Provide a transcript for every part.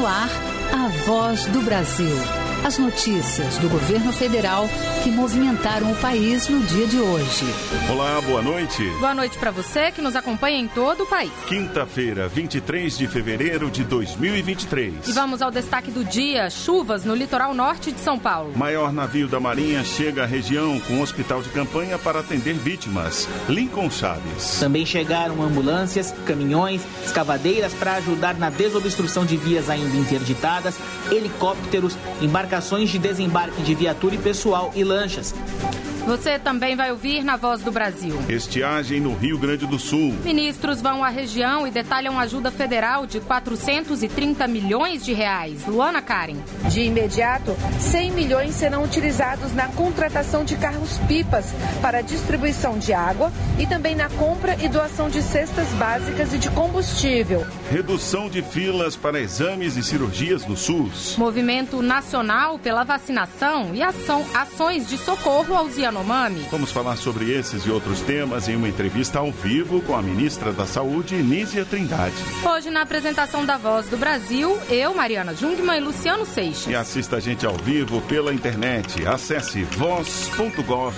No ar, a Voz do Brasil. As notícias do governo federal que movimentaram o país no dia de hoje. Olá, boa noite. Boa noite para você que nos acompanha em todo o país. Quinta-feira, 23 de fevereiro de 2023. E vamos ao destaque do dia: chuvas no litoral norte de São Paulo. Maior navio da Marinha chega à região com hospital de campanha para atender vítimas. Lincoln Chaves. Também chegaram ambulâncias, caminhões, escavadeiras para ajudar na desobstrução de vias ainda interditadas, helicópteros, embarcações de desembarque de viatura e pessoal e lanchas. Você também vai ouvir na Voz do Brasil. Estiagem no Rio Grande do Sul. Ministros vão à região e detalham ajuda federal de 430 milhões de reais. Luana Karen. De imediato, 100 milhões serão utilizados na contratação de carros-pipas para distribuição de água e também na compra e doação de cestas básicas e de combustível. Redução de filas para exames e cirurgias no SUS. Movimento nacional pela vacinação e ações de socorro aos Yanomami. Vamos falar sobre esses e outros temas em uma entrevista ao vivo com a ministra da Saúde, Nízia Trindade. Hoje, na apresentação da Voz do Brasil, eu, Mariana Jungmann e Luciano Seixas. E assista a gente ao vivo pela internet. Acesse voz.gov.br.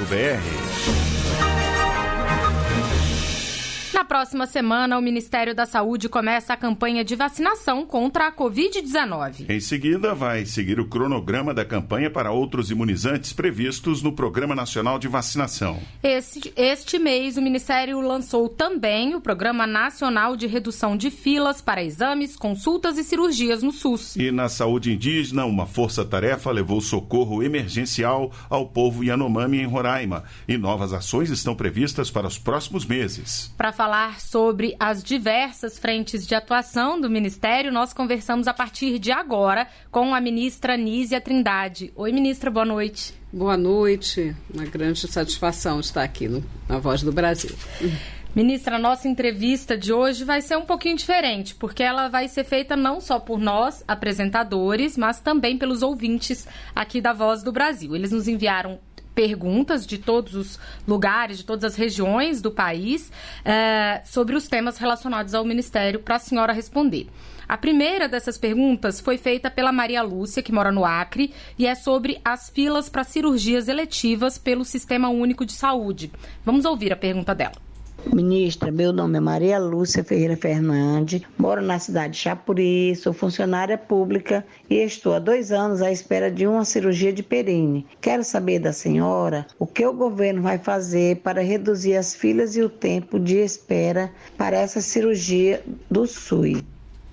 Na próxima semana, o Ministério da Saúde começa a campanha de vacinação contra a Covid-19. Em seguida, vai seguir o cronograma da campanha para outros imunizantes previstos no Programa Nacional de Vacinação. Este mês, o Ministério lançou também o Programa Nacional de Redução de Filas para exames, consultas e cirurgias no SUS. E na saúde indígena, uma força-tarefa levou socorro emergencial ao povo Yanomami em Roraima. E novas ações estão previstas para os próximos meses. Para falar sobre as diversas frentes de atuação do Ministério, nós conversamos a partir de agora com a ministra Nízia Trindade. Oi, ministra, boa noite. Boa noite, uma grande satisfação estar aqui na Voz do Brasil. Ministra, a nossa entrevista de hoje vai ser um pouquinho diferente, porque ela vai ser feita não só por nós, apresentadores, mas também pelos ouvintes aqui da Voz do Brasil. Eles nos enviaram perguntas de todos os lugares, de todas as regiões do país, sobre os temas relacionados ao Ministério para a senhora responder. A primeira dessas perguntas foi feita pela Maria Lúcia, que mora no Acre, e é sobre as filas para cirurgias eletivas pelo Sistema Único de Saúde. Vamos ouvir a pergunta dela. Ministra, meu nome é Maria Lúcia Ferreira Fernandes, moro na cidade de Chapuri, sou funcionária pública e estou há 2 anos à espera de uma cirurgia de perine. Quero saber da senhora o que o governo vai fazer para reduzir as filas e o tempo de espera para essa cirurgia do SUS.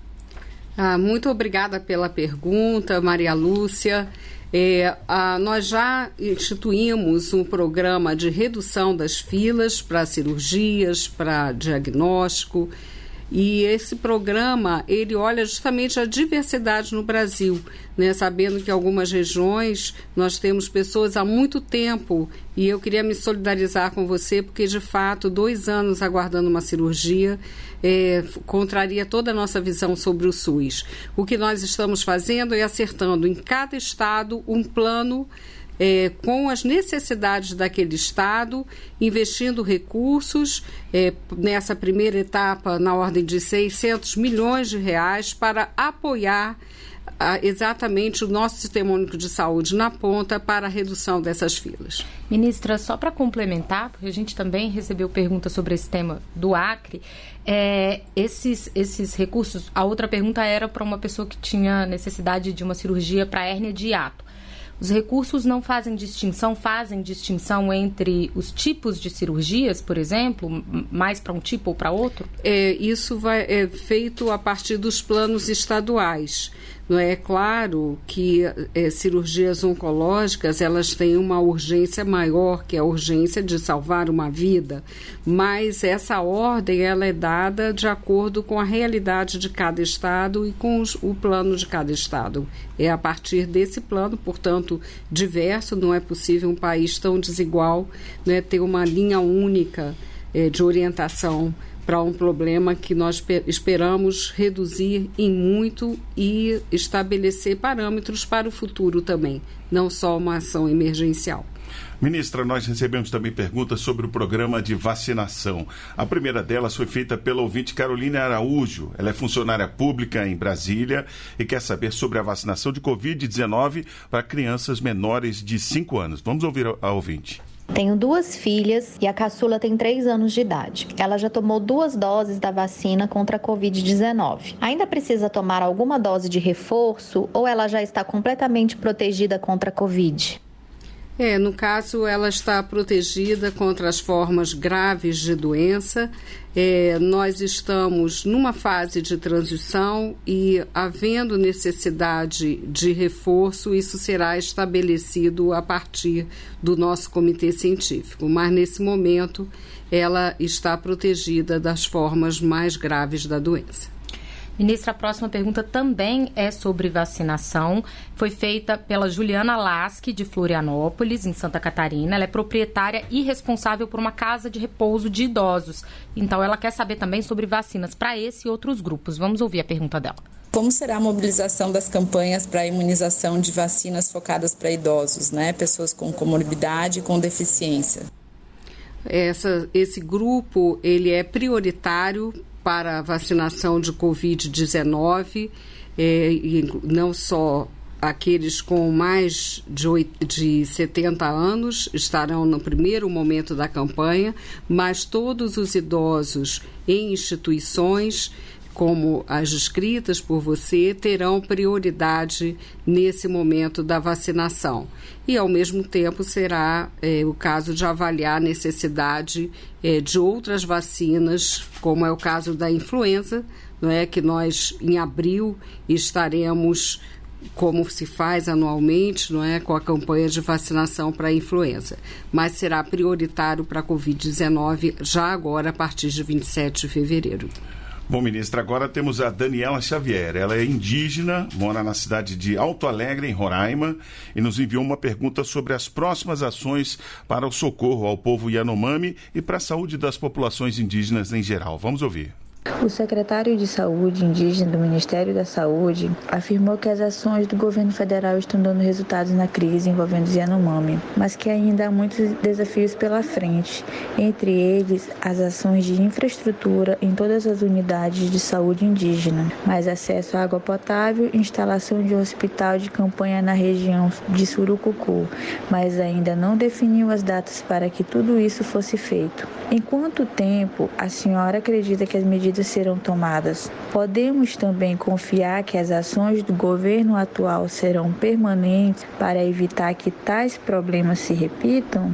Muito obrigada pela pergunta, Maria Lúcia. Nós já instituímos um programa de redução das filas para cirurgias, para diagnóstico, e esse programa, ele olha justamente a diversidade no Brasil, né? Sabendo que em algumas regiões nós temos pessoas há muito tempo, e eu queria me solidarizar com você, porque de fato 2 anos aguardando uma cirurgia contraria toda a nossa visão sobre o SUS. O que nós estamos fazendo é acertando em cada estado um plano com as necessidades daquele estado, investindo recursos, nessa primeira etapa na ordem de 600 milhões de reais para apoiar exatamente o nosso Sistema Único de Saúde na ponta para a redução dessas filas. Ministra, só para complementar, porque a gente também recebeu perguntas sobre esse tema do Acre, esses recursos, a outra pergunta era para uma pessoa que tinha necessidade de uma cirurgia para hérnia de hiato. Os recursos não fazem distinção entre os tipos de cirurgias, por exemplo, mais para um tipo ou para outro? Isso é feito a partir dos planos estaduais. Não é claro que cirurgias oncológicas, elas têm uma urgência maior, que é a urgência de salvar uma vida, mas essa ordem ela é dada de acordo com a realidade de cada estado e com o plano de cada estado. É a partir desse plano, portanto, diverso, não é possível um país tão desigual, né, ter uma linha única de orientação para um problema que nós esperamos reduzir em muito e estabelecer parâmetros para o futuro também, não só uma ação emergencial. Ministra, nós recebemos também perguntas sobre o programa de vacinação. A primeira delas foi feita pela ouvinte Carolina Araújo. Ela é funcionária pública em Brasília e quer saber sobre a vacinação de Covid-19 para crianças menores de 5 anos. Vamos ouvir a ouvinte. Tenho 2 filhas e a caçula tem 3 anos de idade. Ela já tomou 2 doses da vacina contra a Covid-19. Ainda precisa tomar alguma dose de reforço ou ela já está completamente protegida contra a Covid? No caso, ela está protegida contra as formas graves de doença. Nós estamos numa fase de transição e, havendo necessidade de reforço, isso será estabelecido a partir do nosso comitê científico. Mas, nesse momento, ela está protegida das formas mais graves da doença. Ministra, a próxima pergunta também é sobre vacinação. Foi feita pela Juliana Lasky, de Florianópolis, em Santa Catarina. Ela é proprietária e responsável por uma casa de repouso de idosos. Então, ela quer saber também sobre vacinas para esse e outros grupos. Vamos ouvir a pergunta dela. Como será a mobilização das campanhas para a imunização de vacinas focadas para idosos, né? Pessoas com comorbidade e com deficiência? Esse grupo, ele é prioritário para a vacinação de Covid-19, e não só aqueles com mais de 70 anos estarão no primeiro momento da campanha, mas todos os idosos em instituições, como as descritas por você, terão prioridade nesse momento da vacinação. E, ao mesmo tempo, será o caso de avaliar a necessidade de outras vacinas, como é o caso da influenza, não é? Que nós, em abril, estaremos, como se faz anualmente, não é? Com a campanha de vacinação para a influenza. Mas será prioritário para a Covid-19 já agora, a partir de 27 de fevereiro. Bom, ministra, agora temos a Daniela Xavier. Ela é indígena, mora na cidade de Alto Alegre, em Roraima, e nos enviou uma pergunta sobre as próximas ações para o socorro ao povo Yanomami e para a saúde das populações indígenas em geral. Vamos ouvir. O secretário de Saúde indígena do Ministério da Saúde afirmou que as ações do governo federal estão dando resultados na crise envolvendo os Yanomami, mas que ainda há muitos desafios pela frente, entre eles as ações de infraestrutura em todas as unidades de saúde indígena, mais acesso à água potável e instalação de um hospital de campanha na região de Surucucu, mas ainda não definiu as datas para que tudo isso fosse feito. Em quanto tempo a senhora acredita que as medidas serão tomadas? Podemos também confiar que as ações do governo atual serão permanentes para evitar que tais problemas se repitam?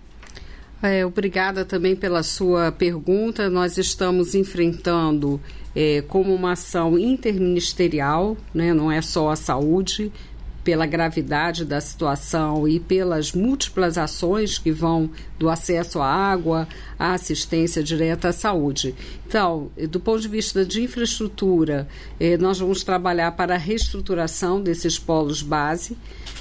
Obrigada também pela sua pergunta. Nós estamos enfrentando como uma ação interministerial, né? Não é só a saúde, pela gravidade da situação e pelas múltiplas ações que vão do acesso à água, à assistência direta à saúde. Então, do ponto de vista de infraestrutura, nós vamos trabalhar para a reestruturação desses polos base.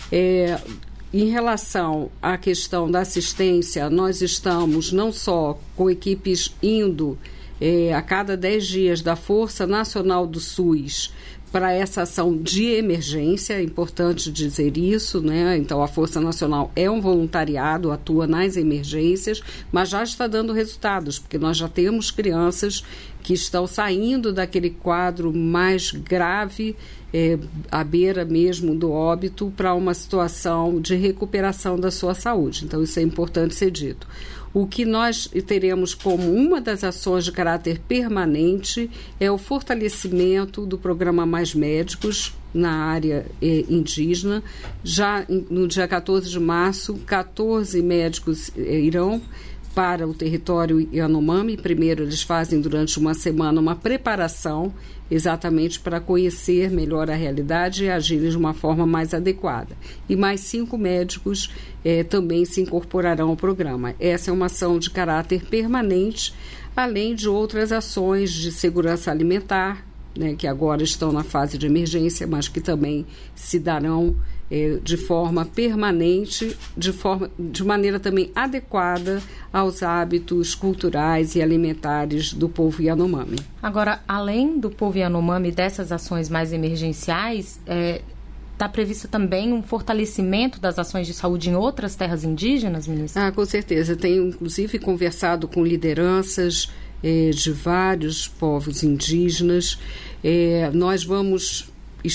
Em relação à questão da assistência, nós estamos não só com equipes indo a cada 10 dias da Força Nacional do SUS para essa ação de emergência, é importante dizer isso, né? Então, a Força Nacional é um voluntariado, atua nas emergências, mas já está dando resultados, porque nós já temos crianças que estão saindo daquele quadro mais grave, à beira mesmo do óbito, para uma situação de recuperação da sua saúde. Então, isso é importante ser dito. O que nós teremos como uma das ações de caráter permanente é o fortalecimento do programa Mais Médicos na área indígena. Já no dia 14 de março, 14 médicos irão para o território Yanomami. Primeiro, eles fazem durante uma semana uma preparação exatamente para conhecer melhor a realidade e agir de uma forma mais adequada. E mais 5 médicos também se incorporarão ao programa. Essa é uma ação de caráter permanente, além de outras ações de segurança alimentar, né, que agora estão na fase de emergência, mas que também se darão de forma permanente, de maneira também adequada aos hábitos culturais e alimentares do povo Yanomami. Agora, além do povo Yanomami, dessas ações mais emergenciais, está previsto também um fortalecimento das ações de saúde em outras terras indígenas, ministra? Com certeza. Tenho, inclusive, conversado com lideranças de vários povos indígenas. Nós vamos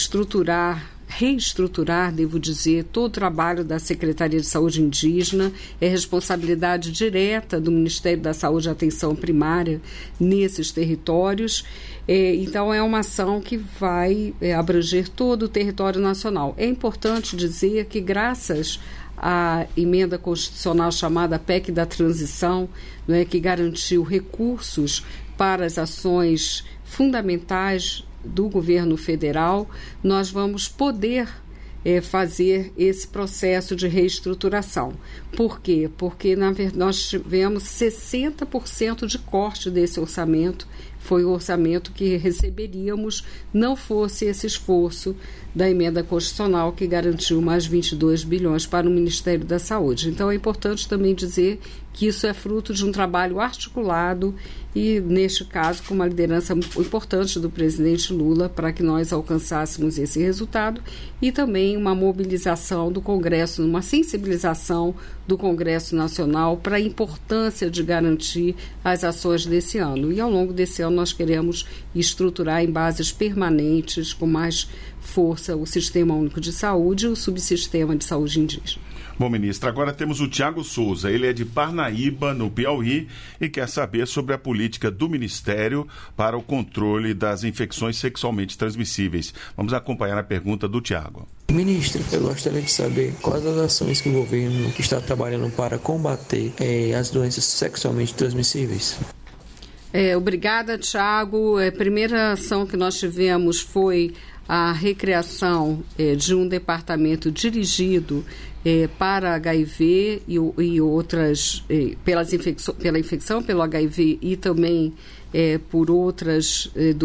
reestruturar, devo dizer, todo o trabalho da Secretaria de Saúde Indígena. É responsabilidade direta do Ministério da Saúde e Atenção Primária nesses territórios. Então, é uma ação que vai abranger todo o território nacional. É importante dizer que, graças à emenda constitucional chamada PEC da Transição, que garantiu recursos para as ações fundamentais do governo federal, nós vamos poder fazer esse processo de reestruturação. Por quê? Porque, na verdade, nós tivemos 60% de corte desse orçamento. Foi o orçamento que receberíamos, não fosse esse esforço da emenda constitucional que garantiu mais 22 bilhões para o Ministério da Saúde. Então, é importante também dizer que isso é fruto de um trabalho articulado e, neste caso, com uma liderança importante do presidente Lula para que nós alcançássemos esse resultado, e também uma mobilização do Congresso, uma sensibilização do Congresso Nacional para a importância de garantir as ações desse ano. E, ao longo desse ano, nós queremos estruturar em bases permanentes, com mais força, o Sistema Único de Saúde e o Subsistema de Saúde Indígena. Bom, ministra, agora temos o Tiago Souza. Ele é de Parnaíba, no Piauí, e quer saber sobre a política do Ministério para o controle das infecções sexualmente transmissíveis. Vamos acompanhar a pergunta do Tiago. Ministra, eu gostaria de saber quais as ações que o governo está trabalhando para combater as doenças sexualmente transmissíveis. Obrigada, Tiago. A primeira ação que nós tivemos foi a recriação de um departamento dirigido para HIV e outras, pela infecção pelo HIV e também por outras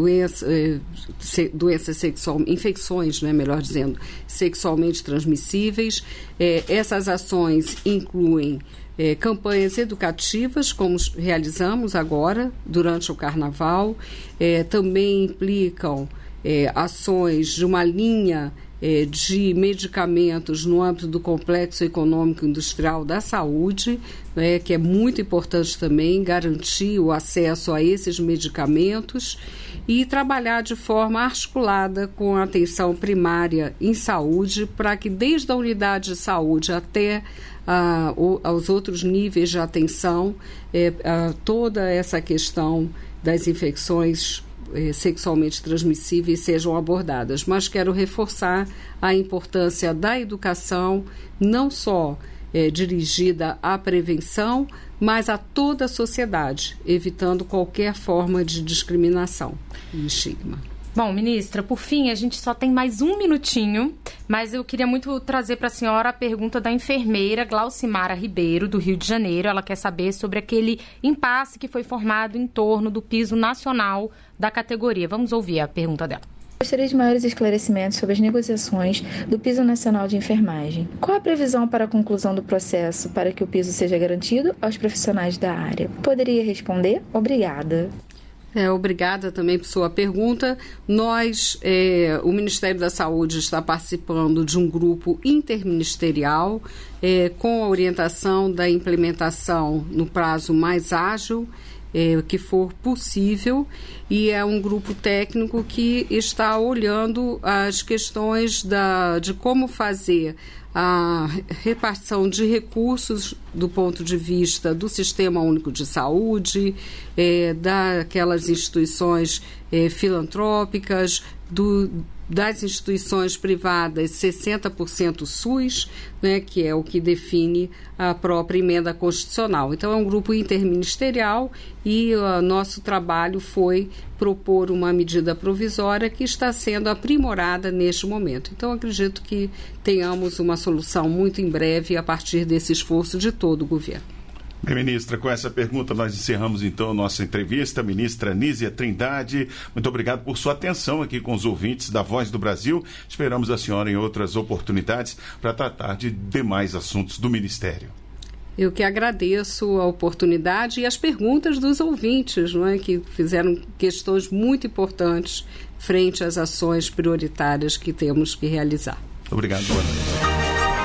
doenças sexuais, infecções, melhor dizendo, sexualmente transmissíveis. Essas ações incluem campanhas educativas, como realizamos agora durante o Carnaval, também implicam ações de uma linha de medicamentos no âmbito do Complexo Econômico Industrial da Saúde, que é muito importante também garantir o acesso a esses medicamentos e trabalhar de forma articulada com a atenção primária em saúde, para que desde a unidade de saúde até aos outros níveis de atenção, toda essa questão das infecções sexualmente transmissíveis sejam abordadas. Mas quero reforçar a importância da educação, não só dirigida à prevenção, mas a toda a sociedade, evitando qualquer forma de discriminação e estigma. Bom, ministra, por fim, a gente só tem mais um minutinho, mas eu queria muito trazer para a senhora a pergunta da enfermeira Glaucimara Ribeiro, do Rio de Janeiro. Ela quer saber sobre aquele impasse que foi formado em torno do piso nacional da categoria. Vamos ouvir a pergunta dela. Gostaria de maiores esclarecimentos sobre as negociações do piso nacional de enfermagem. Qual a previsão para a conclusão do processo para que o piso seja garantido aos profissionais da área? Poderia responder? Obrigada. Obrigada também por sua pergunta. Nós, o Ministério da Saúde está participando de um grupo interministerial com a orientação da implementação no prazo mais ágil que for possível, e é um grupo técnico que está olhando as questões de como fazer a repartição de recursos do ponto de vista do Sistema Único de Saúde, daquelas instituições filantrópicas, das instituições privadas, 60% SUS, que é o que define a própria emenda constitucional. Então, é um grupo interministerial e o nosso trabalho foi propor uma medida provisória que está sendo aprimorada neste momento. Então, acredito que tenhamos uma solução muito em breve a partir desse esforço de todo o governo. Bem, ministra, com essa pergunta nós encerramos então a nossa entrevista. Ministra Nízia Trindade, muito obrigado por sua atenção aqui com os ouvintes da Voz do Brasil. Esperamos a senhora em outras oportunidades para tratar de demais assuntos do Ministério. Eu que agradeço a oportunidade e as perguntas dos ouvintes, que fizeram questões muito importantes frente às ações prioritárias que temos que realizar. Obrigado, boa noite.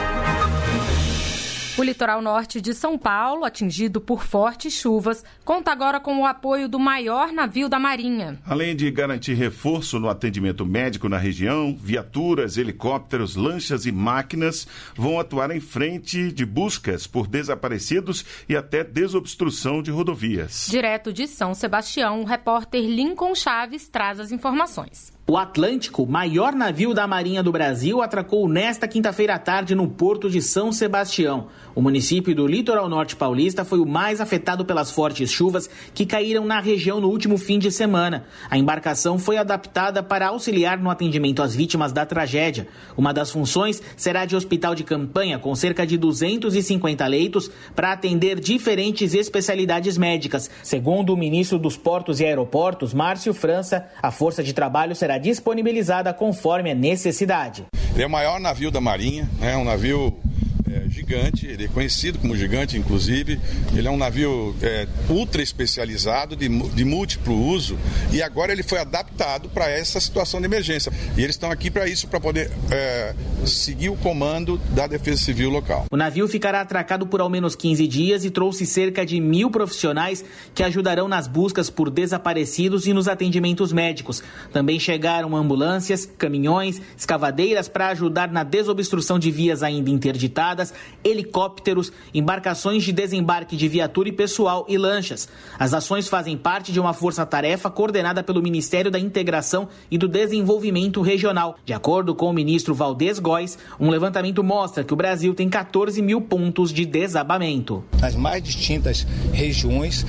O litoral norte de São Paulo, atingido por fortes chuvas, conta agora com o apoio do maior navio da Marinha. Além de garantir reforço no atendimento médico na região, viaturas, helicópteros, lanchas e máquinas vão atuar em frente de buscas por desaparecidos e até desobstrução de rodovias. Direto de São Sebastião, o repórter Lincoln Chaves traz as informações. O Atlântico, maior navio da Marinha do Brasil, atracou nesta quinta-feira à tarde no porto de São Sebastião. O município do litoral norte paulista foi o mais afetado pelas fortes chuvas que caíram na região no último fim de semana. A embarcação foi adaptada para auxiliar no atendimento às vítimas da tragédia. Uma das funções será de hospital de campanha, com cerca de 250 leitos, para atender diferentes especialidades médicas. Segundo o ministro dos Portos e Aeroportos, Márcio França, a força de trabalho será disponibilizada conforme a necessidade. Ele é o maior navio da Marinha, é um navio gigante, ele é conhecido como gigante, inclusive. Ele é um navio ultra especializado, de múltiplo uso, e agora ele foi adaptado para essa situação de emergência. E eles estão aqui para isso, para poder seguir o comando da Defesa Civil local. O navio ficará atracado por ao menos 15 dias e trouxe cerca de 1.000 profissionais que ajudarão nas buscas por desaparecidos e nos atendimentos médicos. Também chegaram ambulâncias, caminhões, escavadeiras para ajudar na desobstrução de vias ainda interditadas, helicópteros, embarcações de desembarque de viatura e pessoal e lanchas. As ações fazem parte de uma força-tarefa coordenada pelo Ministério da Integração e do Desenvolvimento Regional. De acordo com o ministro Valdez Góes, um levantamento mostra que o Brasil tem 14 mil pontos de desabamento. Nas mais distintas regiões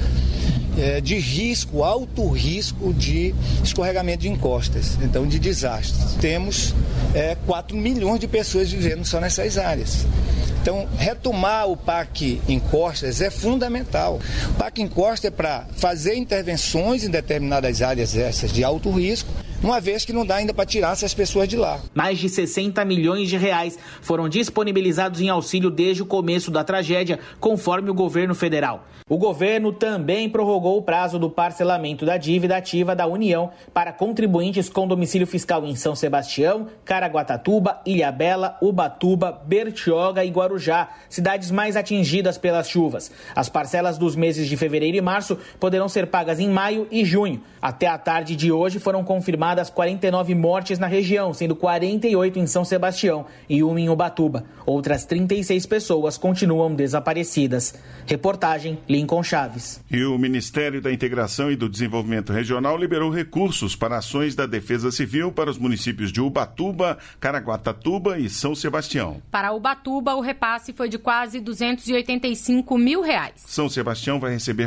de risco, alto risco de escorregamento de encostas, então de desastres. Temos 4 milhões de pessoas vivendo só nessas áreas. Então, retomar o PAC Encostas é fundamental. O PAC Encostas é para fazer intervenções em determinadas áreas essas de alto risco, uma vez que não dá ainda para tirar essas pessoas de lá. Mais de 60 milhões de reais foram disponibilizados em auxílio desde o começo da tragédia, conforme o governo federal. O governo também prorrogou o prazo do parcelamento da dívida ativa da União para contribuintes com domicílio fiscal em São Sebastião, Caraguatatuba, Ilhabela, Ubatuba, Bertioga e Guarujá, cidades mais atingidas pelas chuvas. As parcelas dos meses de fevereiro e março poderão ser pagas em maio e junho. Até a tarde de hoje foram confirmadas 49 mortes na região, sendo 48 em São Sebastião e 1 em Ubatuba. Outras 36 pessoas continuam desaparecidas. Reportagem Lincoln Chaves. E o Ministério da Integração e do Desenvolvimento Regional liberou recursos para ações da Defesa Civil para os municípios de Ubatuba, Caraguatatuba e São Sebastião. Para Ubatuba, o repasse foi de quase R$285 mil. São Sebastião vai receber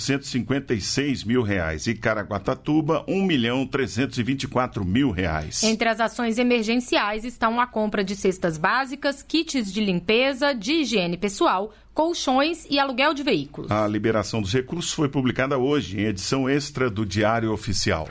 R$456 mil e Caraguatatuba R$1.324 mil. Entre as ações emergenciais estão a compra de cestas básicas, kits de limpeza, de higiene pessoal, colchões e aluguel de veículos. A liberação dos recursos foi publicada hoje em edição extra do Diário Oficial.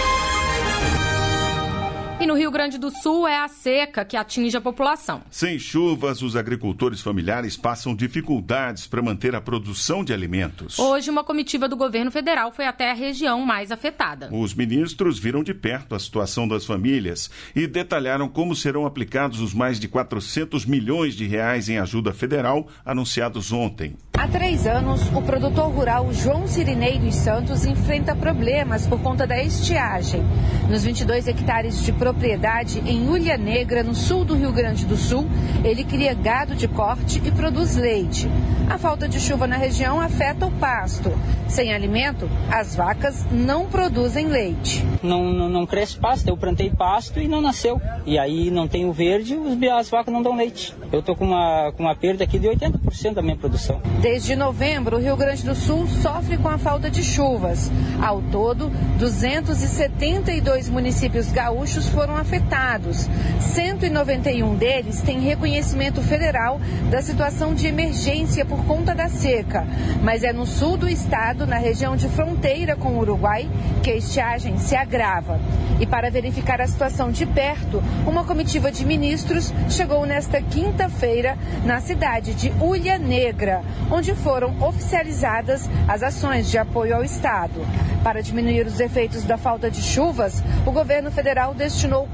E no Rio Grande do Sul é a seca que atinge a população. Sem chuvas, os agricultores familiares passam dificuldades para manter a produção de alimentos. Hoje, uma comitiva do governo federal foi até a região mais afetada. Os ministros viram de perto a situação das famílias e detalharam como serão aplicados os mais de R$400 milhões em ajuda federal anunciados ontem. Há 3 anos, o produtor rural João Cirinei dos Santos enfrenta problemas por conta da estiagem. Nos 22 hectares de propriedade em Ulha Negra, no sul do Rio Grande do Sul, ele cria gado de corte e produz leite. A falta de chuva na região afeta o pasto. Sem alimento, as vacas não produzem leite. Não cresce pasto, eu plantei pasto e não nasceu. E aí não tem o verde, as vacas não dão leite. Eu estou com uma perda aqui de 80% da minha produção. Desde novembro, o Rio Grande do Sul sofre com a falta de chuvas. Ao todo, 272 municípios gaúchos foram afetados. 191 deles têm reconhecimento federal da situação de emergência por conta da seca. Mas é no sul do estado estado na região de fronteira com o Uruguai, que a estiagem se agrava. E para verificar a situação de perto, uma comitiva de ministros chegou nesta quinta-feira na cidade de Ulha Negra, onde foram oficializadas as ações de apoio ao estado. Para diminuir os efeitos da falta de chuvas, o governo federal destinou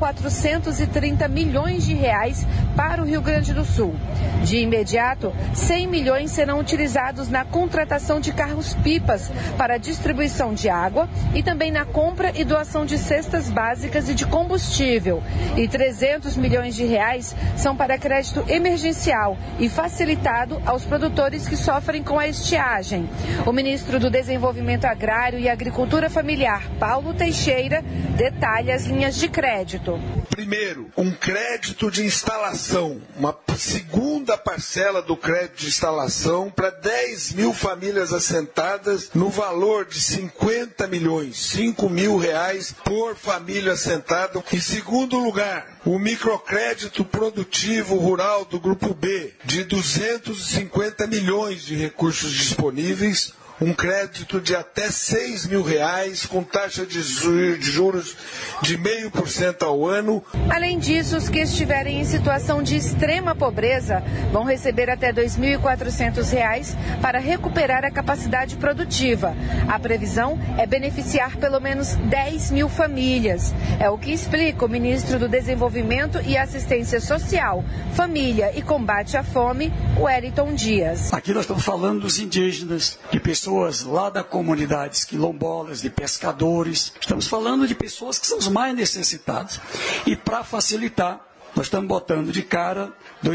430 milhões de reais para o Rio Grande do Sul. De imediato, 100 milhões serão utilizados na contratação de carros-pipas para distribuição de água e também na compra e doação de cestas básicas e de combustível. E 300 milhões de reais são para crédito emergencial e facilitado aos produtores que sofrem com a estiagem. O ministro do Desenvolvimento Agrário e Agricultura Familiar, Paulo Teixeira, detalha as linhas de crédito. Primeiro, um crédito de instalação, uma segunda parcela do crédito de instalação para 10 mil famílias assentadas no valor de 50 milhões, 5 mil reais por família assentada. Em segundo lugar, o microcrédito produtivo rural do Grupo B, de 250 milhões de recursos disponíveis, um crédito de até 6 mil reais, com taxa de juros de 0,5% ao ano. Além disso, os que estiverem em situação de extrema pobreza vão receber até R$ 2.400 para recuperar a capacidade produtiva. A previsão é beneficiar pelo menos 10 mil famílias. É o que explica o ministro do Desenvolvimento e Assistência Social, Família e Combate à Fome, Wellington Dias. Aqui nós estamos falando dos indígenas, de pessoas lá das comunidades quilombolas, de pescadores. Estamos falando de pessoas que são os mais necessitados. E para facilitar, nós estamos botando de cara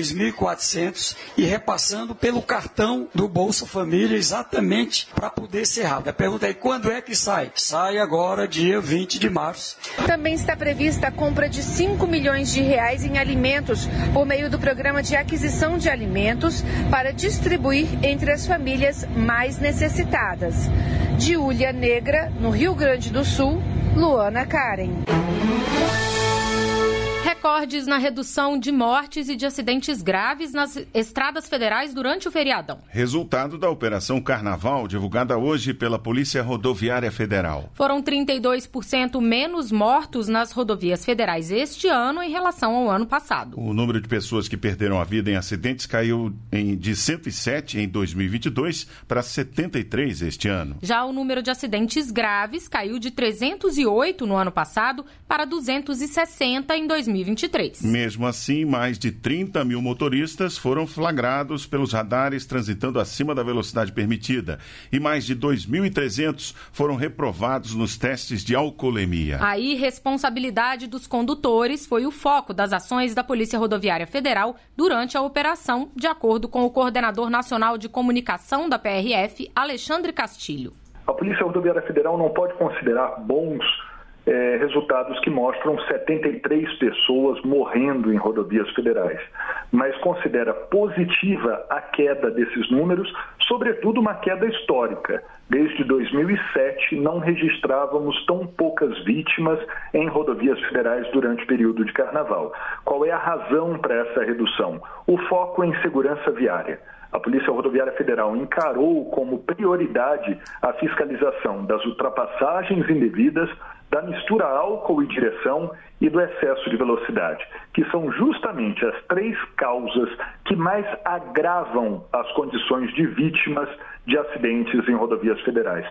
2.400 e repassando pelo cartão do Bolsa Família exatamente para poder ser rápido. A pergunta é, quando é que sai? Sai agora, dia 20 de março. Também está prevista a compra de 5 milhões de reais em alimentos por meio do Programa de Aquisição de Alimentos para distribuir entre as famílias mais necessitadas. De Ulha Negra, no Rio Grande do Sul, Luana Karen. Recordes na redução de mortes e de acidentes graves nas estradas federais durante o feriadão. Resultado da Operação Carnaval, divulgada hoje pela Polícia Rodoviária Federal. Foram 32% menos mortos nas rodovias federais este ano em relação ao ano passado. O número de pessoas que perderam a vida em acidentes caiu de 107 em 2022 para 73 este ano. Já o número de acidentes graves caiu de 308 no ano passado para 260 em 2023. Mesmo assim, mais de 30 mil motoristas foram flagrados pelos radares transitando acima da velocidade permitida e mais de 2.300 foram reprovados nos testes de alcoolemia. A irresponsabilidade dos condutores foi o foco das ações da Polícia Rodoviária Federal durante a operação, de acordo com o coordenador nacional de comunicação da PRF, Alexandre Castilho. A Polícia Rodoviária Federal não pode considerar bons resultados que mostram 73 pessoas morrendo em rodovias federais, mas considera positiva a queda desses números, sobretudo uma queda histórica. Desde 2007 não registrávamos tão poucas vítimas em rodovias federais durante o período de carnaval. Qual é a razão para essa redução? O foco em segurança viária. A Polícia Rodoviária Federal encarou como prioridade a fiscalização das ultrapassagens indevidas, da mistura álcool e direção e do excesso de velocidade, que são justamente as três causas que mais agravam as condições de vítimas de acidentes em rodovias federais.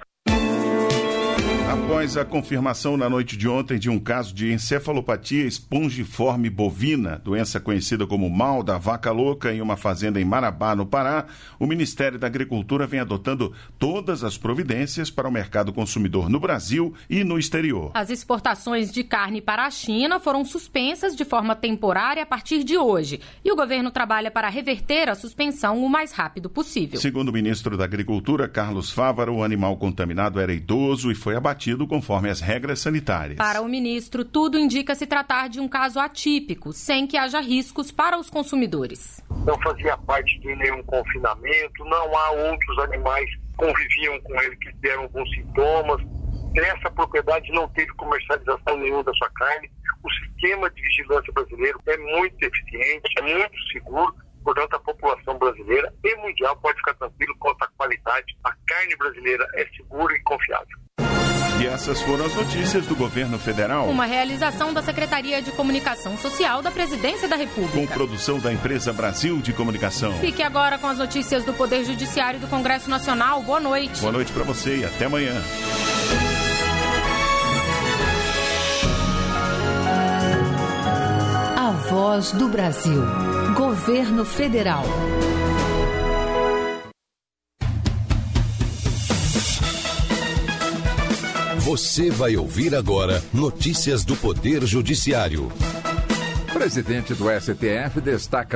Após a confirmação na noite de ontem de um caso de encefalopatia espongiforme bovina, doença conhecida como mal da vaca louca, em uma fazenda em Marabá, no Pará, o Ministério da Agricultura vem adotando todas as providências para o mercado consumidor no Brasil e no exterior. As exportações de carne para a China foram suspensas de forma temporária a partir de hoje, e o governo trabalha para reverter a suspensão o mais rápido possível. Segundo o ministro da Agricultura, Carlos Fávaro, o animal contaminado era idoso e foi abatido conforme as regras sanitárias. Para o ministro, tudo indica se tratar de um caso atípico, sem que haja riscos para os consumidores. Não fazia parte de nenhum confinamento, não há outros animais que conviviam com ele que deram alguns sintomas. Essa propriedade não teve comercialização nenhuma da sua carne. O sistema de vigilância brasileiro é muito eficiente, é muito seguro Portanto, a população brasileira e mundial pode ficar tranquilo quanto à qualidade. A carne brasileira é segura e confiável. E essas foram as notícias do governo federal. Uma realização da Secretaria de Comunicação Social da Presidência da República. Com produção da empresa Brasil de Comunicação. Fique agora com as notícias do Poder Judiciário do Congresso Nacional. Boa noite. Boa noite para você e até amanhã. A Voz do Brasil. Governo Federal. Você vai ouvir agora notícias do Poder Judiciário. O presidente do STF destaca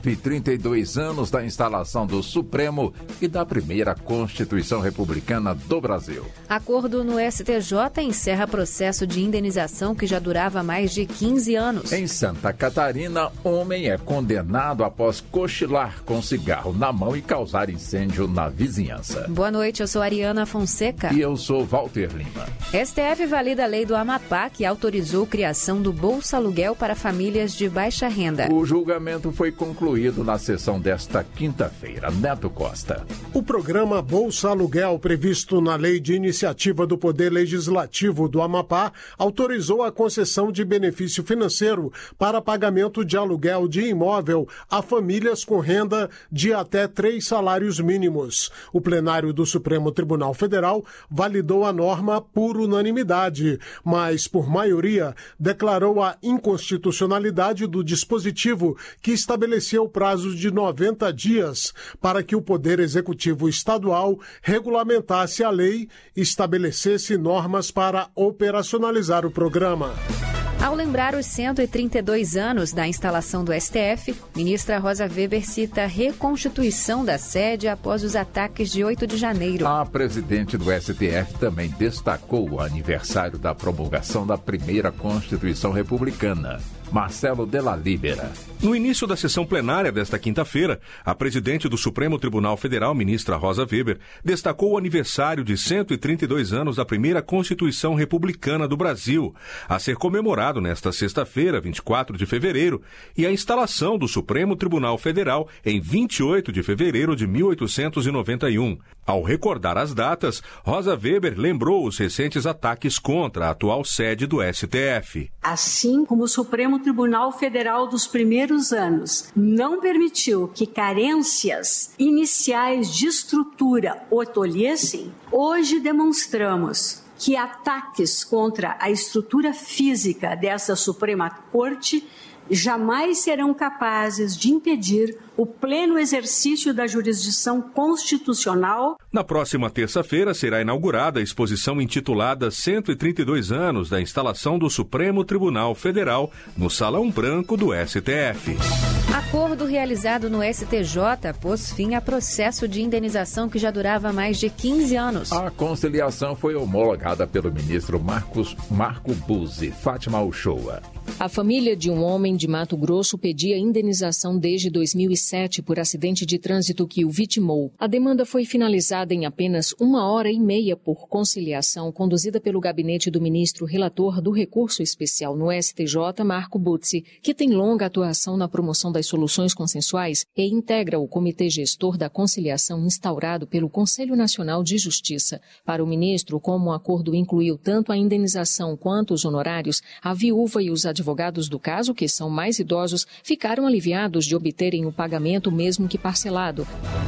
132 anos da instalação do Supremo e da primeira Constituição Republicana do Brasil. Acordo no STJ encerra processo de indenização que já durava mais de 15 anos. Em Santa Catarina, homem é condenado após cochilar com cigarro na mão e causar incêndio na vizinhança. Boa noite, eu sou Ariana Fonseca. E eu sou Walter Lima. STF valida a lei do Amapá que autorizou a criação do Bolsa Aluguel para famílias de baixa renda. O julgamento foi concluído na sessão desta quinta-feira. Neto Costa. O programa Bolsa Aluguel, previsto na Lei de Iniciativa do Poder Legislativo do Amapá, autorizou a concessão de benefício financeiro para pagamento de aluguel de imóvel a famílias com renda de até 3 salários mínimos. O plenário do Supremo Tribunal Federal validou a norma por unanimidade, mas, por maioria, declarou a inconstitucionalidade do dispositivo que estabelecia o prazo de 90 dias para que o Poder Executivo Estadual regulamentasse a lei e estabelecesse normas para operacionalizar o programa. Ao lembrar os 132 anos da instalação do STF, ministra Rosa Weber cita a reconstituição da sede após os ataques de 8 de janeiro. A presidente do STF também destacou o aniversário da promulgação da primeira Constituição Republicana. Marcelo Della Libera. No início da sessão plenária desta quinta-feira, a presidente do Supremo Tribunal Federal, ministra Rosa Weber, destacou o aniversário de 132 anos da primeira Constituição Republicana do Brasil, a ser comemorado nesta sexta-feira, 24 de fevereiro, e a instalação do Supremo Tribunal Federal em 28 de fevereiro de 1891. Ao recordar as datas, Rosa Weber lembrou os recentes ataques contra a atual sede do STF. Assim como o Supremo Tribunal Federal dos primeiros anos não permitiu que carências iniciais de estrutura o tolhessem, hoje demonstramos que ataques contra a estrutura física dessa Suprema Corte jamais serão capazes de impedir o pleno exercício da jurisdição constitucional. Na próxima terça-feira será inaugurada a exposição intitulada 132 anos da instalação do Supremo Tribunal Federal no Salão Branco do STF. Acordo realizado no STJ pôs fim a processo de indenização que já durava mais de 15 anos. A conciliação foi homologada pelo ministro Marco Buzzi. Fátima Uchoa. A família de um homem de Mato Grosso pedia indenização desde 2007 por acidente de trânsito que o vitimou. A demanda foi finalizada em apenas 1h30 por conciliação, conduzida pelo gabinete do ministro relator do recurso especial no STJ, Marco Buzzi, que tem longa atuação na promoção das soluções consensuais e integra o comitê gestor da conciliação instaurado pelo Conselho Nacional de Justiça. Para o ministro, como o acordo incluiu tanto a indenização quanto os honorários, a viúva e os advogados do caso, que são mais idosos, ficaram aliviados de obterem o pagamento mesmo que parcelado.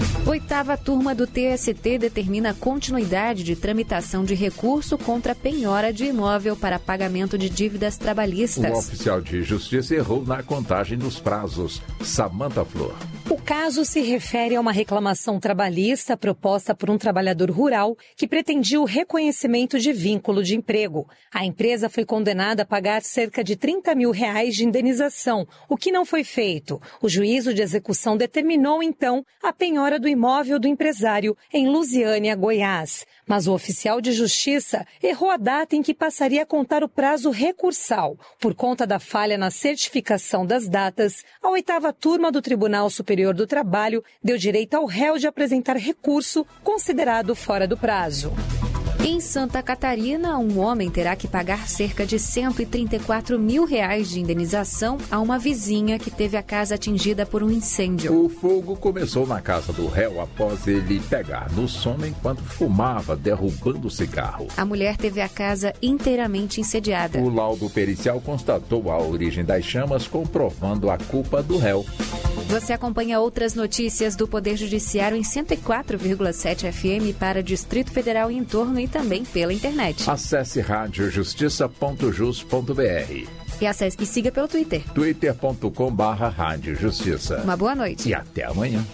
8ª turma do TST determina a continuidade de tramitação de recurso contra penhora de imóvel para pagamento de dívidas trabalhistas. O oficial de justiça errou na contagem dos prazos. Samanta Flor. O caso se refere a uma reclamação trabalhista proposta por um trabalhador rural que pretendia o reconhecimento de vínculo de emprego. A empresa foi condenada a pagar cerca de R$30 mil de indenização, o que não foi feito. O juízo de execução determinou, então, a penhora do imóvel do empresário em Lusiânia, Goiás. Mas o oficial de justiça errou a data em que passaria a contar o prazo recursal. Por conta da falha na certificação das datas, a 8ª turma do Tribunal Superior do Trabalho deu direito ao réu de apresentar recurso considerado fora do prazo. Em Santa Catarina, um homem terá que pagar cerca de R$134 mil de indenização a uma vizinha que teve a casa atingida por um incêndio. O fogo começou na casa do réu após ele pegar no sono enquanto fumava, derrubando o cigarro. A mulher teve a casa inteiramente incendiada. O laudo pericial constatou a origem das chamas, comprovando a culpa do réu. Você acompanha outras notícias do Poder Judiciário em 104,7 FM para Distrito Federal e entorno e também pela internet. Acesse radiojustiça.jus.br e siga pelo Twitter. twitter.com/radiojustiça. Uma boa noite. E até amanhã.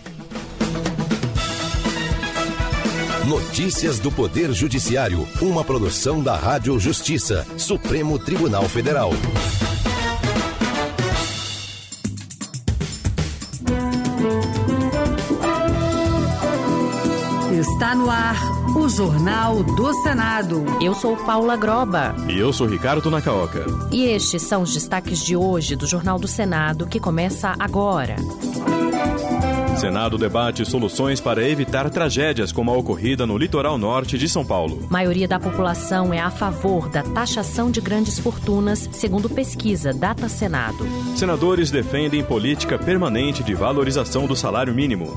Notícias do Poder Judiciário. Uma produção da Rádio Justiça, Supremo Tribunal Federal. Está no ar o Jornal do Senado. Eu sou Paula Groba. E eu sou Ricardo Nacaoca. E estes são os destaques de hoje do Jornal do Senado, que começa agora. Senado debate soluções para evitar tragédias como a ocorrida no litoral norte de São Paulo. Maioria da população é a favor da taxação de grandes fortunas, segundo pesquisa Data Senado. Senadores defendem política permanente de valorização do salário mínimo.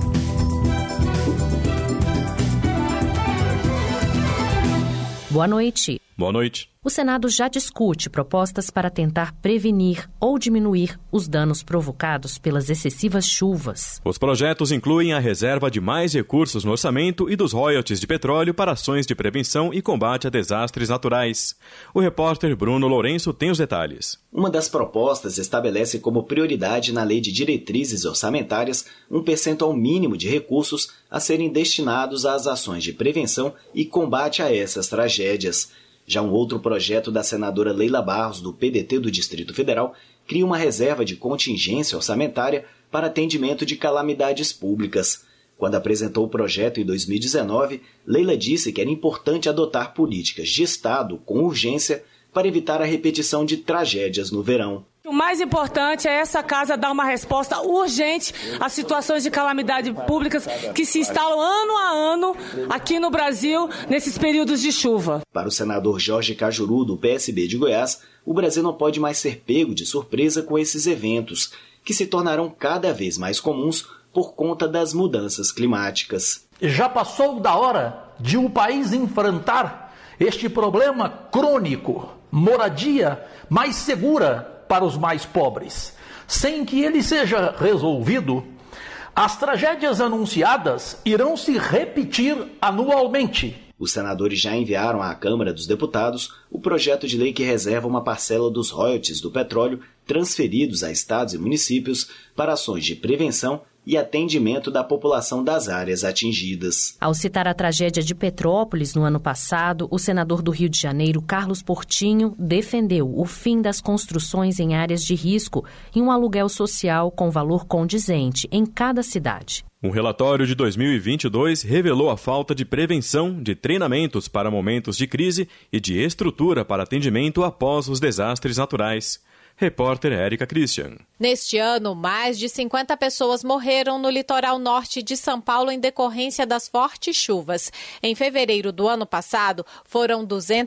Boa noite. Boa noite. O Senado já discute propostas para tentar prevenir ou diminuir os danos provocados pelas excessivas chuvas. Os projetos incluem a reserva de mais recursos no orçamento e dos royalties de petróleo para ações de prevenção e combate a desastres naturais. O repórter Bruno Lourenço tem os detalhes. Uma das propostas estabelece como prioridade na Lei de Diretrizes Orçamentárias um percentual mínimo de recursos a serem destinados às ações de prevenção e combate a essas tragédias. Já um outro projeto da senadora Leila Barros, do PDT do Distrito Federal, cria uma reserva de contingência orçamentária para atendimento de calamidades públicas. Quando apresentou o projeto em 2019, Leila disse que era importante adotar políticas de Estado com urgência para evitar a repetição de tragédias no verão. O mais importante é essa casa dar uma resposta urgente às situações de calamidade públicas que se instalam ano a ano aqui no Brasil nesses períodos de chuva. Para o senador Jorge Cajuru, do PSB de Goiás, o Brasil não pode mais ser pego de surpresa com esses eventos, que se tornarão cada vez mais comuns por conta das mudanças climáticas. Já passou da hora de um país enfrentar este problema crônico, moradia mais segura para os mais pobres. Sem que ele seja resolvido, as tragédias anunciadas irão se repetir anualmente. Os senadores já enviaram à Câmara dos Deputados o projeto de lei que reserva uma parcela dos royalties do petróleo transferidos a estados e municípios para ações de prevenção e atendimento da população das áreas atingidas. Ao citar a tragédia de Petrópolis no ano passado, o senador do Rio de Janeiro, Carlos Portinho, defendeu o fim das construções em áreas de risco e um aluguel social com valor condizente em cada cidade. Um relatório de 2022 revelou a falta de prevenção, de treinamentos para momentos de crise e de estrutura para atendimento após os desastres naturais. Repórter Érica Christian. Neste ano, mais de 50 pessoas morreram no litoral norte de São Paulo em decorrência das fortes chuvas. Em fevereiro do ano passado, foram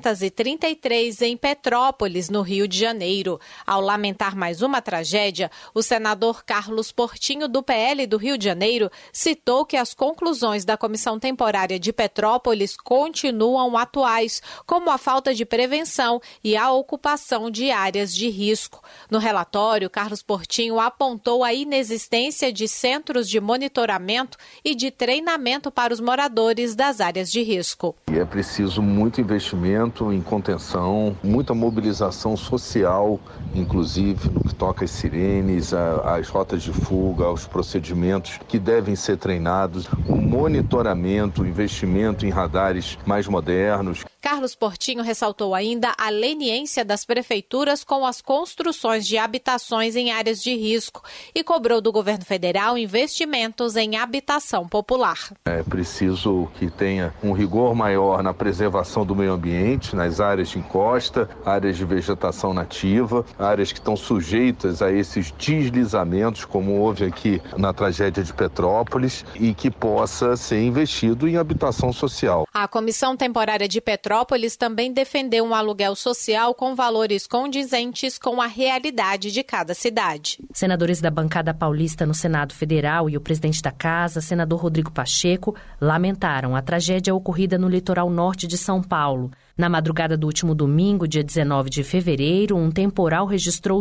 233 em Petrópolis, no Rio de Janeiro. Ao lamentar mais uma tragédia, o senador Carlos Portinho, do PL do Rio de Janeiro, citou que as conclusões da Comissão Temporária de Petrópolis continuam atuais, como a falta de prevenção e a ocupação de áreas de risco. No relatório, Carlos Portinho apontou a inexistência de centros de monitoramento e de treinamento para os moradores das áreas de risco. É preciso muito investimento em contenção, muita mobilização social, inclusive no que toca às sirenes, às rotas de fuga, aos procedimentos que devem ser treinados, o monitoramento, o investimento em radares mais modernos. Carlos Portinho ressaltou ainda a leniência das prefeituras com as construções de habitações em áreas áreas de risco e cobrou do governo federal investimentos em habitação popular. É preciso que tenha um rigor maior na preservação do meio ambiente, nas áreas de encosta, áreas de vegetação nativa, áreas que estão sujeitas a esses deslizamentos, como houve aqui na tragédia de Petrópolis, e que possa ser investido em habitação social. A Comissão Temporária de Petrópolis também defendeu um aluguel social com valores condizentes com a realidade de cada cidade. Senadores da bancada paulista no Senado Federal e o presidente da Casa, senador Rodrigo Pacheco, lamentaram a tragédia ocorrida no litoral norte de São Paulo. Na madrugada do último domingo, dia 19 de fevereiro, um temporal registrou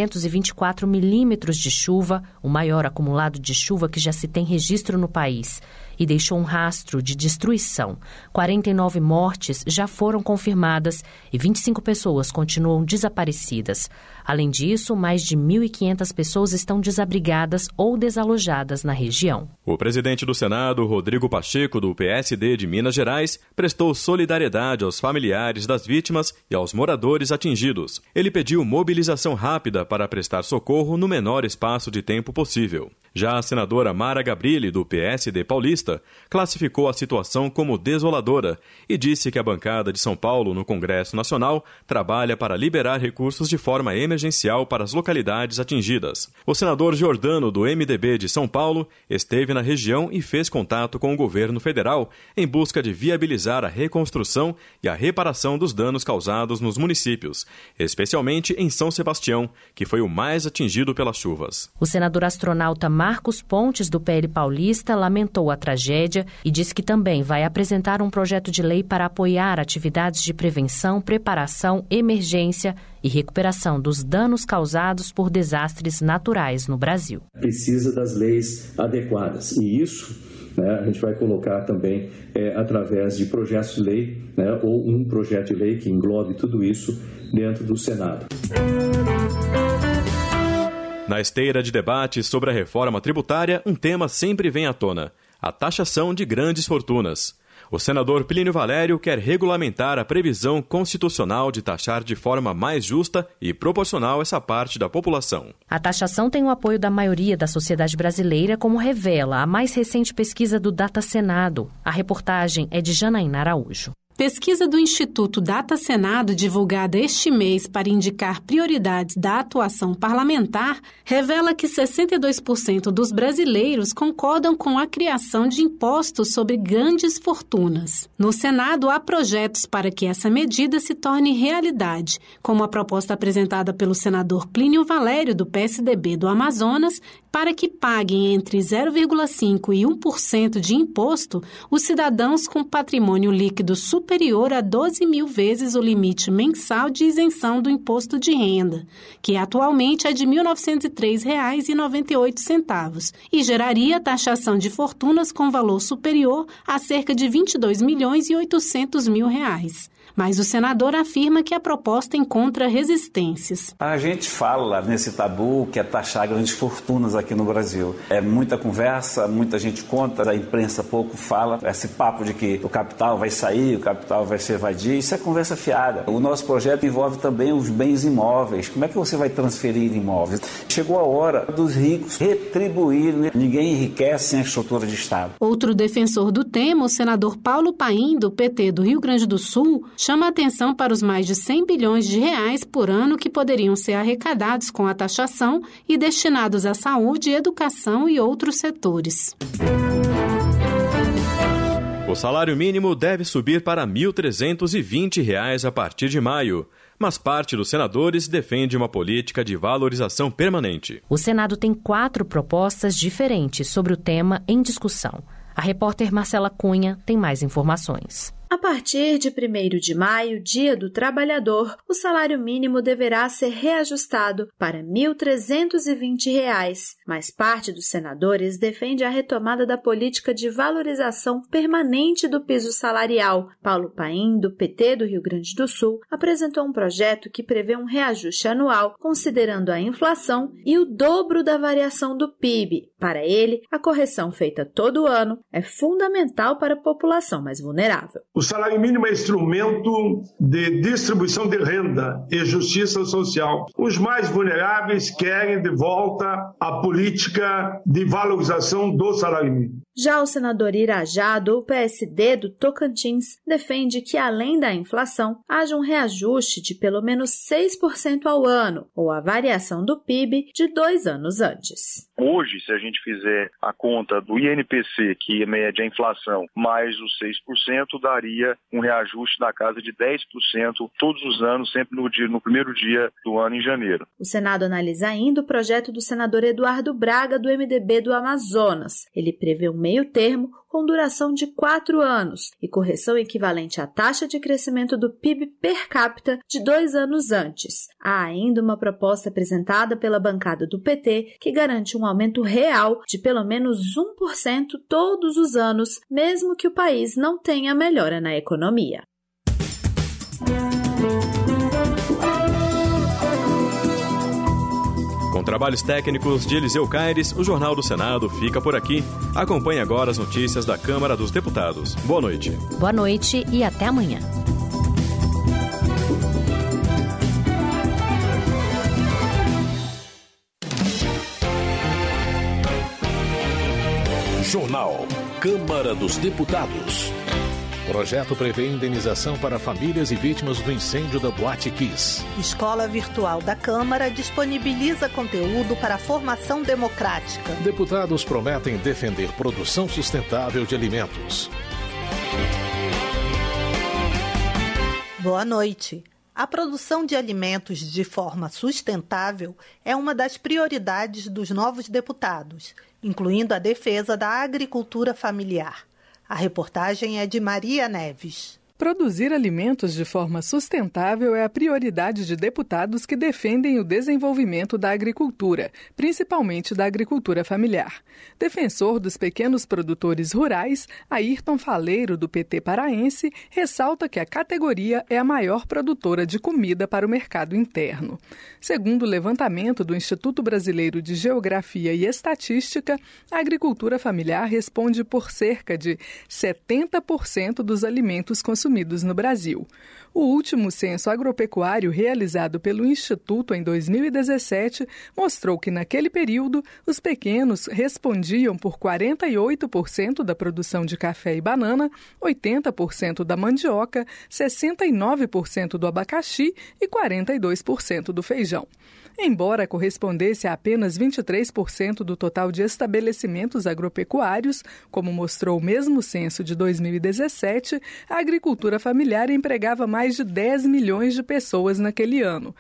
624 milímetros de chuva, o maior acumulado de chuva que já se tem registro no país, e deixou um rastro de destruição. 49 mortes já foram confirmadas e 25 pessoas continuam desaparecidas. Além disso, mais de 1.500 pessoas estão desabrigadas ou desalojadas na região. O presidente do Senado, Rodrigo Pacheco, do PSD de Minas Gerais, prestou solidariedade aos familiares das vítimas e aos moradores atingidos. Ele pediu mobilização rápida para prestar socorro no menor espaço de tempo possível. Já a senadora Mara Gabrilli, do PSD paulista, classificou a situação como desoladora e disse que a bancada de São Paulo no Congresso Nacional trabalha para liberar recursos de forma emergencial para as localidades atingidas. O senador Giordano, do MDB de São Paulo, esteve na região e fez contato com o governo federal em busca de viabilizar a reconstrução e a reparação dos danos causados nos municípios, especialmente em São Sebastião, que foi o mais atingido pelas chuvas. O senador astronauta Marcos Pontes, do PL paulista, lamentou a tragédia e disse que também vai apresentar um projeto de lei para apoiar atividades de prevenção, preparação, emergência e recuperação dos danos causados por desastres naturais no Brasil. Precisa das leis adequadas e isso a gente vai colocar também através de projetos de lei ou um projeto de lei que englobe tudo isso dentro do Senado. Na esteira de debates sobre a reforma tributária, um tema sempre vem à tona: a taxação de grandes fortunas. O senador Plínio Valério quer regulamentar a previsão constitucional de taxar de forma mais justa e proporcional essa parte da população. A taxação tem o apoio da maioria da sociedade brasileira, como revela a mais recente pesquisa do Data Senado. A reportagem é de Janaína Araújo. Pesquisa do Instituto Data Senado, divulgada este mês para indicar prioridades da atuação parlamentar, revela que 62% dos brasileiros concordam com a criação de impostos sobre grandes fortunas. No Senado, há projetos para que essa medida se torne realidade, como a proposta apresentada pelo senador Plínio Valério, do PSDB do Amazonas, para que paguem entre 0,5% e 1% de imposto os cidadãos com patrimônio líquido superior a 12 mil vezes o limite mensal de isenção do imposto de renda, que atualmente é de R$ 1.903,98, e geraria taxação de fortunas com valor superior a cerca de R$ 22.800.000. Mas o senador afirma que a proposta encontra resistências. A gente fala nesse tabu que é taxar grandes fortunas aqui no Brasil. É muita conversa, muita gente conta, a imprensa pouco fala. Esse papo de que o capital vai sair, o capital vai se evadir, isso é conversa fiada. O nosso projeto envolve também os bens imóveis. Como é que você vai transferir imóveis? Chegou a hora dos ricos retribuírem. Ninguém enriquece sem a estrutura de Estado. Outro defensor do tema, o senador Paulo Paim, do PT do Rio Grande do Sul, chama atenção para os mais de 100 bilhões de reais por ano que poderiam ser arrecadados com a taxação e destinados à saúde, educação e outros setores. O salário mínimo deve subir para R$ 1.320 a partir de maio, mas parte dos senadores defende uma política de valorização permanente. O Senado tem 4 propostas diferentes sobre o tema em discussão. A repórter Marcela Cunha tem mais informações. A partir de 1º de maio, Dia do Trabalhador, o salário mínimo deverá ser reajustado para R$ 1.320, mas parte dos senadores defende a retomada da política de valorização permanente do piso salarial. Paulo Paim, do PT do Rio Grande do Sul, apresentou um projeto que prevê um reajuste anual, considerando a inflação e o dobro da variação do PIB. Para ele, a correção feita todo ano é fundamental para a população mais vulnerável. O salário mínimo é instrumento de distribuição de renda e justiça social. Os mais vulneráveis querem de volta a política de valorização do salário mínimo. Já o senador Irajá, do PSD do Tocantins, defende que, além da inflação, haja um reajuste de pelo menos 6% ao ano, ou a variação do PIB de 2 anos antes. Hoje, se a gente fizer a conta do INPC, que mede a inflação, mais os 6%, daria um reajuste na casa de 10% todos os anos, sempre no primeiro dia do ano, em janeiro. O Senado analisa ainda o projeto do senador Eduardo Braga, do MDB do Amazonas. Ele prevê um meio termo com duração de 4 anos e correção equivalente à taxa de crescimento do PIB per capita de 2 anos antes. Há ainda uma proposta apresentada pela bancada do PT que garante um aumento real de pelo menos 1% todos os anos, mesmo que o país não tenha melhora na economia. Com trabalhos técnicos de Eliseu Caires, o Jornal do Senado fica por aqui. Acompanhe agora as notícias da Câmara dos Deputados. Boa noite. Boa noite e até amanhã. Jornal Câmara dos Deputados. Projeto prevê indenização para famílias e vítimas do incêndio da Boate Kiss. Escola Virtual da Câmara disponibiliza conteúdo para a formação democrática. Deputados prometem defender produção sustentável de alimentos. Boa noite. A produção de alimentos de forma sustentável é uma das prioridades dos novos deputados, incluindo a defesa da agricultura familiar. A reportagem é de Maria Neves. Produzir alimentos de forma sustentável é a prioridade de deputados que defendem o desenvolvimento da agricultura, principalmente da agricultura familiar. Defensor dos pequenos produtores rurais, Ayrton Faleiro, do PT paraense, ressalta que a categoria é a maior produtora de comida para o mercado interno. Segundo o levantamento do Instituto Brasileiro de Geografia e Estatística, a agricultura familiar responde por cerca de 70% dos alimentos consumidos no Brasil. O último censo agropecuário realizado pelo Instituto em 2017 mostrou que, naquele período, os pequenos respondiam por 48% da produção de café e banana, 80% da mandioca, 69% do abacaxi e 42% do feijão. Embora correspondesse a apenas 23% do total de estabelecimentos agropecuários, como mostrou o mesmo censo de 2017, a agricultura familiar empregava mais de 10 milhões de pessoas naquele ano,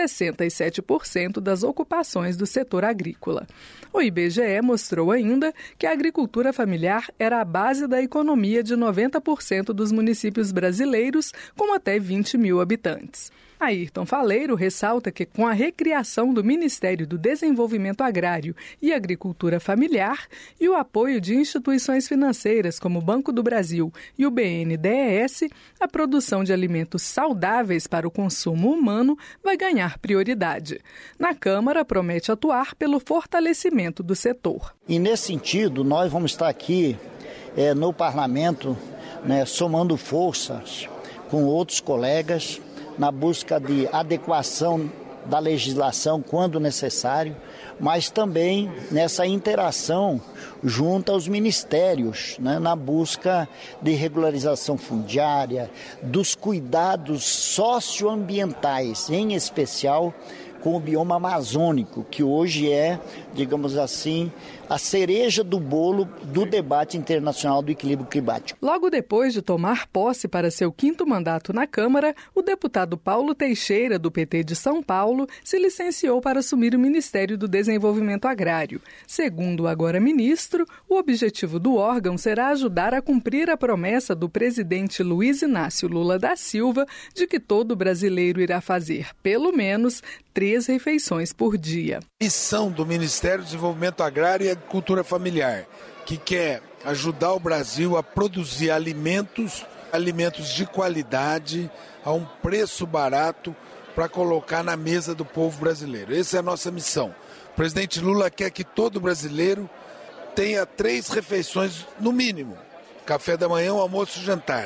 67% das ocupações do setor agrícola. O IBGE mostrou ainda que a agricultura familiar era a base da economia de 90% dos municípios brasileiros, com até 20 mil habitantes. Ayrton Faleiro ressalta que, com a recriação do Ministério do Desenvolvimento Agrário e Agricultura Familiar e o apoio de instituições financeiras como o Banco do Brasil e o BNDES, a produção de alimentos saudáveis para o consumo humano vai ganhar prioridade. Na Câmara, promete atuar pelo fortalecimento do setor. E, nesse sentido, nós vamos estar aqui no Parlamento, somando forças com outros colegas, na busca de adequação da legislação quando necessário, mas também nessa interação junto aos ministérios, na busca de regularização fundiária, dos cuidados socioambientais, em especial com o bioma amazônico, que hoje é, digamos assim, a cereja do bolo do debate internacional do equilíbrio climático. Logo depois de tomar posse para seu 5º mandato na Câmara, o deputado Paulo Teixeira, do PT de São Paulo, se licenciou para assumir o Ministério do Desenvolvimento Agrário. Segundo o agora ministro, o objetivo do órgão será ajudar a cumprir a promessa do presidente Luiz Inácio Lula da Silva de que todo brasileiro irá fazer, pelo menos, 3 refeições por dia. Missão do Ministério do Desenvolvimento Agrário e Agricultura Familiar, que quer ajudar o Brasil a produzir alimentos de qualidade, a um preço barato, para colocar na mesa do povo brasileiro. Essa é a nossa missão. O presidente Lula quer que todo brasileiro tenha 3 refeições, no mínimo: café da manhã, almoço e jantar.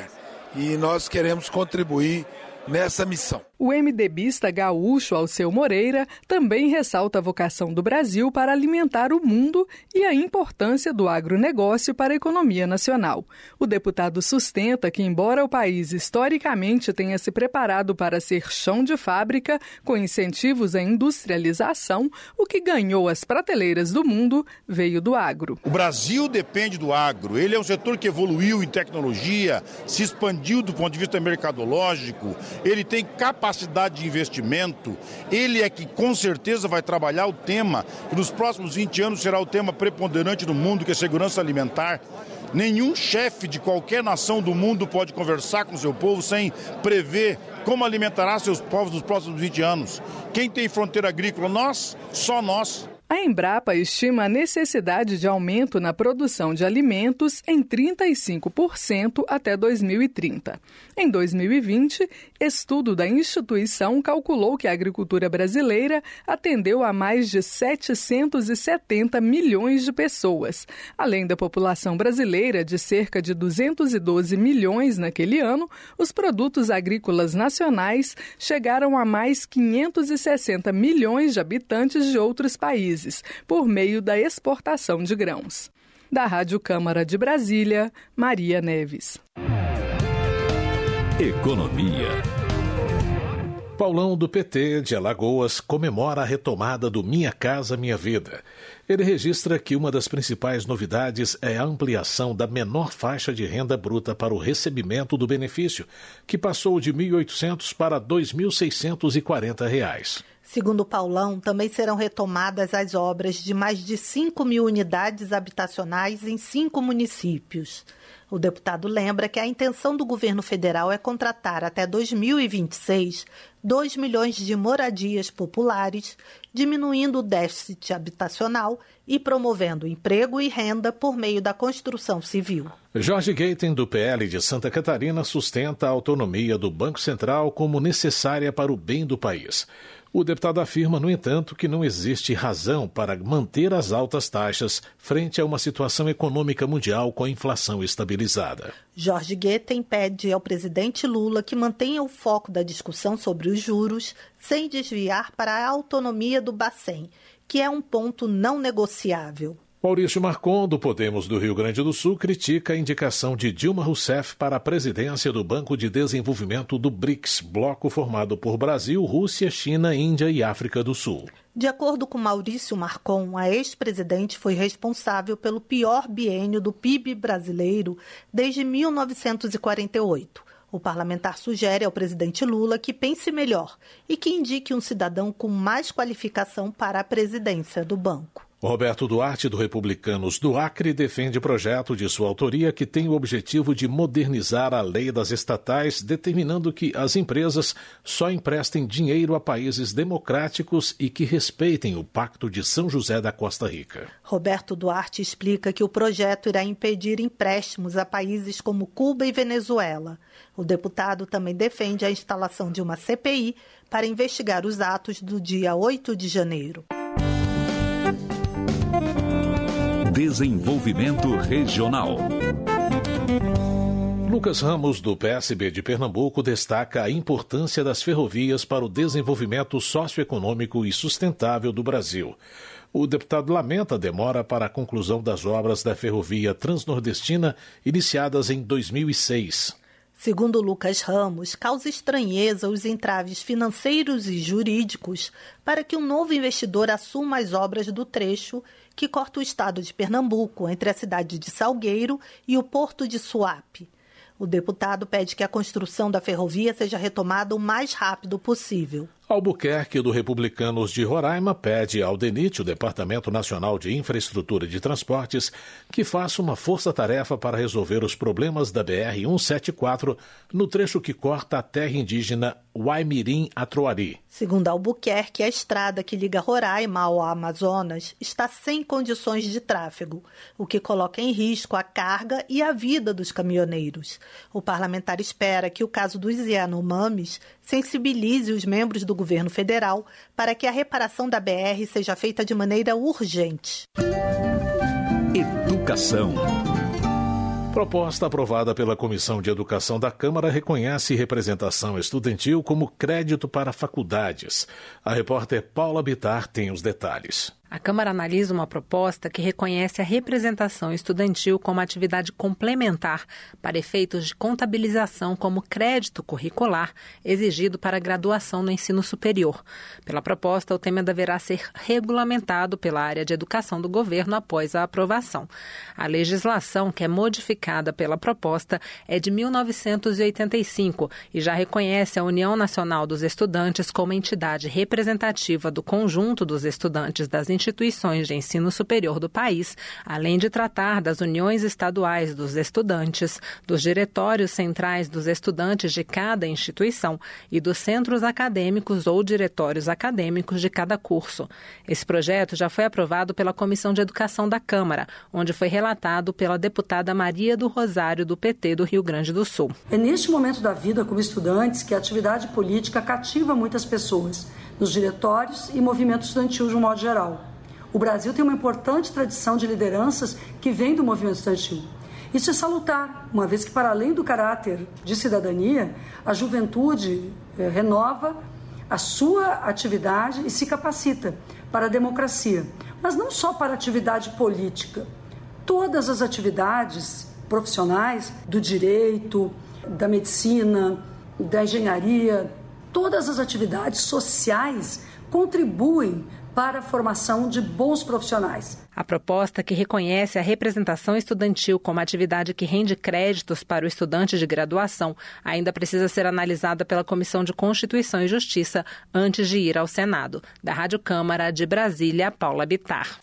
e nós queremos contribuir nessa missão. O MDBista gaúcho Alceu Moreira também ressalta a vocação do Brasil para alimentar o mundo e a importância do agronegócio para a economia nacional. O deputado sustenta que, embora o país historicamente tenha se preparado para ser chão de fábrica, com incentivos à industrialização, o que ganhou as prateleiras do mundo veio do agro. O Brasil depende do agro. Ele é um setor que evoluiu em tecnologia, se expandiu do ponto de vista mercadológico, ele tem capacidade de investimento, ele é que com certeza vai trabalhar o tema que nos próximos 20 anos será o tema preponderante do mundo, que é segurança alimentar. Nenhum chefe de qualquer nação do mundo pode conversar com seu povo sem prever como alimentará seus povos nos próximos 20 anos. Quem tem fronteira agrícola? Nós, só nós. A Embrapa estima a necessidade de aumento na produção de alimentos em 35% até 2030. Em 2020, estudo da instituição calculou que a agricultura brasileira atendeu a mais de 770 milhões de pessoas. Além da população brasileira de cerca de 212 milhões naquele ano, os produtos agrícolas nacionais chegaram a mais 560 milhões de habitantes de outros países, por meio da exportação de grãos. Da Rádio Câmara de Brasília, Maria Neves. Economia. Paulão do PT de Alagoas comemora a retomada do Minha Casa Minha Vida. Ele registra que uma das principais novidades é a ampliação da menor faixa de renda bruta para o recebimento do benefício, que passou de R$ 1.800 para R$ 2.640. Segundo o Paulão, também serão retomadas as obras de mais de 5 mil unidades habitacionais em 5 municípios. O deputado lembra que a intenção do governo federal é contratar até 2026 2 milhões de moradias populares, diminuindo o déficit habitacional e promovendo emprego e renda por meio da construção civil. Jorge Gaten, do PL de Santa Catarina, sustenta a autonomia do Banco Central como necessária para o bem do país. O deputado afirma, no entanto, que não existe razão para manter as altas taxas frente a uma situação econômica mundial com a inflação estabilizada. Jorge Gaten pede ao presidente Lula que mantenha o foco da discussão sobre os juros sem desviar para a autonomia do Bacen, que é um ponto não negociável. Maurício Marcon, do Podemos do Rio Grande do Sul, critica a indicação de Dilma Rousseff para a presidência do Banco de Desenvolvimento do BRICS, bloco formado por Brasil, Rússia, China, Índia e África do Sul. De acordo com Maurício Marcon, a ex-presidente foi responsável pelo pior biênio do PIB brasileiro desde 1948. O parlamentar sugere ao presidente Lula que pense melhor e que indique um cidadão com mais qualificação para a presidência do banco. Roberto Duarte, do Republicanos do Acre, defende projeto de sua autoria que tem o objetivo de modernizar a lei das estatais, determinando que as empresas só emprestem dinheiro a países democráticos e que respeitem o Pacto de São José da Costa Rica. Roberto Duarte explica que o projeto irá impedir empréstimos a países como Cuba e Venezuela. O deputado também defende a instalação de uma CPI para investigar os atos do dia 8 de janeiro. Desenvolvimento Regional. Lucas Ramos, do PSB de Pernambuco, destaca a importância das ferrovias para o desenvolvimento socioeconômico e sustentável do Brasil. O deputado lamenta a demora para a conclusão das obras da ferrovia transnordestina iniciadas em 2006. Segundo Lucas Ramos, causa estranheza os entraves financeiros e jurídicos para que um novo investidor assuma as obras do trecho que corta o estado de Pernambuco entre a cidade de Salgueiro e o porto de Suape. O deputado pede que a construção da ferrovia seja retomada o mais rápido possível. Albuquerque, do Republicanos de Roraima, pede ao DENIT, o Departamento Nacional de Infraestrutura de Transportes, que faça uma força-tarefa para resolver os problemas da BR-174 no trecho que corta a terra indígena Uaimirim-Atroari. Segundo Albuquerque, a estrada que liga Roraima ao Amazonas está sem condições de tráfego, o que coloca em risco a carga e a vida dos caminhoneiros. O parlamentar espera que o caso dos Yanomamis sensibilize os membros do governo federal para que a reparação da BR seja feita de maneira urgente. Educação. Proposta aprovada pela Comissão de Educação da Câmara reconhece representação estudantil como crédito para faculdades. A repórter Paula Bittar tem os detalhes. A Câmara analisa uma proposta que reconhece a representação estudantil como atividade complementar para efeitos de contabilização como crédito curricular exigido para a graduação no ensino superior. Pela proposta, o tema deverá ser regulamentado pela área de educação do governo após a aprovação. A legislação que é modificada pela proposta é de 1985 e já reconhece a União Nacional dos Estudantes como entidade representativa do conjunto dos estudantes das instituições de ensino superior do país, além de tratar das uniões estaduais dos estudantes, dos diretórios centrais dos estudantes de cada instituição e dos centros acadêmicos ou diretórios acadêmicos de cada curso. Esse projeto já foi aprovado pela Comissão de Educação da Câmara, onde foi relatado pela deputada Maria do Rosário, do PT do Rio Grande do Sul. É neste momento da vida como estudantes que a atividade política cativa muitas pessoas, nos diretórios e movimento estudantil de um modo geral. O Brasil tem uma importante tradição de lideranças que vem do movimento estudantil. Isso é salutar, uma vez que, para além do caráter de cidadania, a juventude renova a sua atividade e se capacita para a democracia. Mas não só para a atividade política. Todas as atividades profissionais do direito, da medicina, da engenharia, todas as atividades sociais contribuem para a formação de bons profissionais. A proposta, que reconhece a representação estudantil como atividade que rende créditos para o estudante de graduação, ainda precisa ser analisada pela Comissão de Constituição e Justiça antes de ir ao Senado. Da Rádio Câmara de Brasília, Paula Bittar.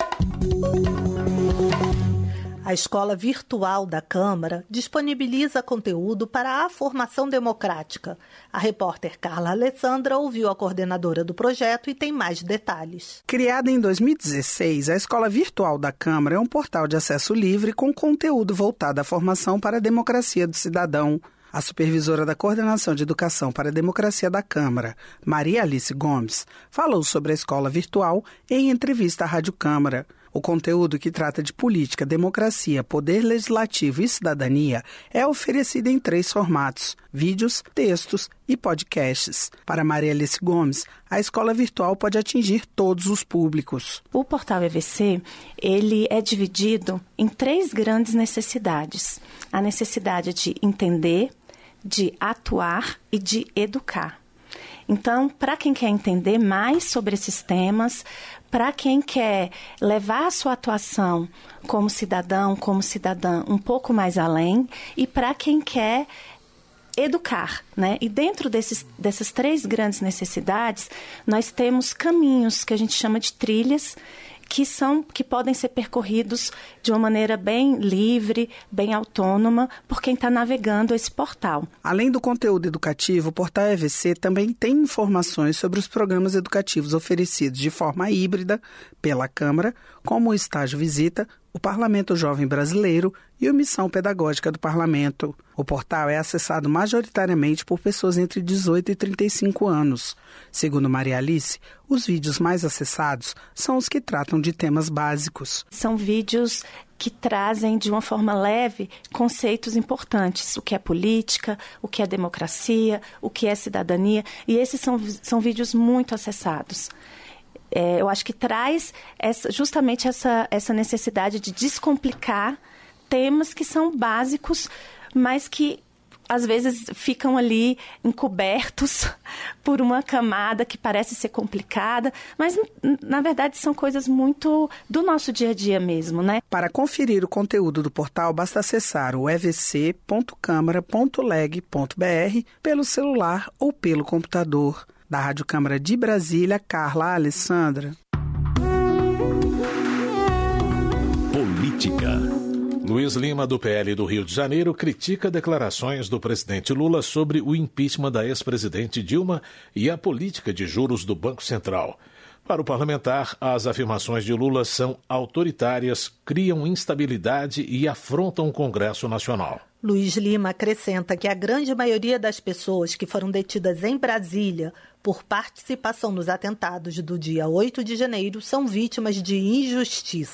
A Escola Virtual da Câmara disponibiliza conteúdo para a formação democrática. A repórter Carla Alessandra ouviu a coordenadora do projeto e tem mais detalhes. Criada em 2016, a Escola Virtual da Câmara é um portal de acesso livre com conteúdo voltado à formação para a democracia do cidadão. A supervisora da Coordenação de Educação para a Democracia da Câmara, Maria Alice Gomes, falou sobre a escola virtual em entrevista à Rádio Câmara. O conteúdo, que trata de política, democracia, poder legislativo e cidadania, é oferecido em 3 formatos: vídeos, textos e podcasts. Para Maria Alice Gomes, a escola virtual pode atingir todos os públicos. O portal EVC, ele é dividido em 3 grandes necessidades: a necessidade de entender, de atuar e de educar. Então, para quem quer entender mais sobre esses temas, para quem quer levar a sua atuação como cidadão, como cidadã um pouco mais além, e para quem quer educar, né? E dentro dessas 3 grandes necessidades, nós temos caminhos que a gente chama de trilhas, que podem ser percorridos de uma maneira bem livre, bem autônoma, por quem está navegando esse portal. Além do conteúdo educativo, o portal EVC também tem informações sobre os programas educativos oferecidos de forma híbrida pela Câmara, como o Estágio Visita, o Parlamento Jovem Brasileiro e a Missão Pedagógica do Parlamento. O portal é acessado majoritariamente por pessoas entre 18 e 35 anos. Segundo Maria Alice, os vídeos mais acessados são os que tratam de temas básicos. São vídeos que trazem de uma forma leve conceitos importantes: o que é política, o que é democracia, o que é cidadania, e esses são vídeos muito acessados. Eu acho que traz justamente essa necessidade de descomplicar temas que são básicos, mas que às vezes ficam ali encobertos por uma camada que parece ser complicada, mas na verdade são coisas muito do nosso dia a dia mesmo, né? Para conferir o conteúdo do portal, basta acessar o evc.câmara.leg.br pelo celular ou pelo computador. Da Rádio Câmara de Brasília, Carla Alessandra. Política. Luiz Lima, do PL do Rio de Janeiro, critica declarações do presidente Lula sobre o impeachment da ex-presidente Dilma e a política de juros do Banco Central. Para o parlamentar, as afirmações de Lula são autoritárias, criam instabilidade e afrontam o Congresso Nacional. Luiz Lima acrescenta que a grande maioria das pessoas que foram detidas em Brasília por participação nos atentados do dia 8 de janeiro são vítimas de injustiça.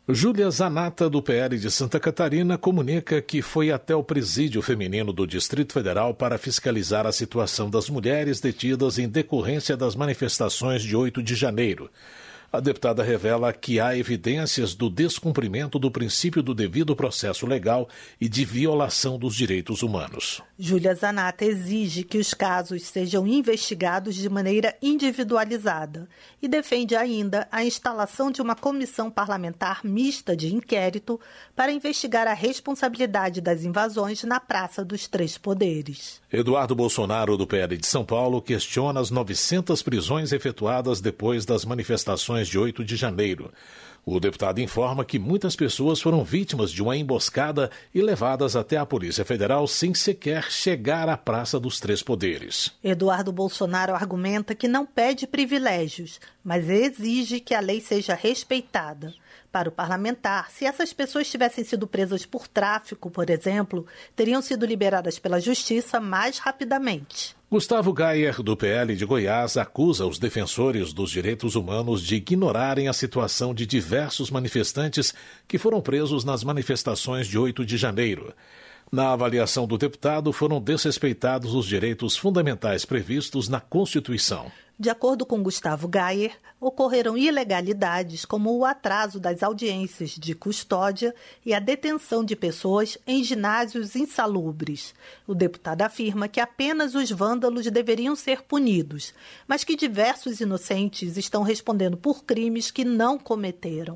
Júlia Zanata, do PL de Santa Catarina, comunica que foi até o presídio feminino do Distrito Federal para fiscalizar a situação das mulheres detidas em decorrência das manifestações de 8 de janeiro. A deputada revela que há evidências do descumprimento do princípio do devido processo legal e de violação dos direitos humanos. Júlia Zanata exige que os casos sejam investigados de maneira individualizada e defende ainda a instalação de uma comissão parlamentar mista de inquérito para investigar a responsabilidade das invasões na Praça dos Três Poderes. Eduardo Bolsonaro, do PL de São Paulo, questiona as 900 prisões efetuadas depois das manifestações de 8 de janeiro. O deputado informa que muitas pessoas foram vítimas de uma emboscada e levadas até a Polícia Federal sem sequer chegar à Praça dos Três Poderes. Eduardo Bolsonaro argumenta que não pede privilégios, mas exige que a lei seja respeitada. Para o parlamentar, se essas pessoas tivessem sido presas por tráfico, por exemplo, teriam sido liberadas pela Justiça mais rapidamente. Gustavo Gayer, do PL de Goiás, acusa os defensores dos direitos humanos de ignorarem a situação de diversos manifestantes que foram presos nas manifestações de 8 de janeiro. Na avaliação do deputado, foram desrespeitados os direitos fundamentais previstos na Constituição. De acordo com Gustavo Gayer, ocorreram ilegalidades como o atraso das audiências de custódia e a detenção de pessoas em ginásios insalubres. O deputado afirma que apenas os vândalos deveriam ser punidos, mas que diversos inocentes estão respondendo por crimes que não cometeram.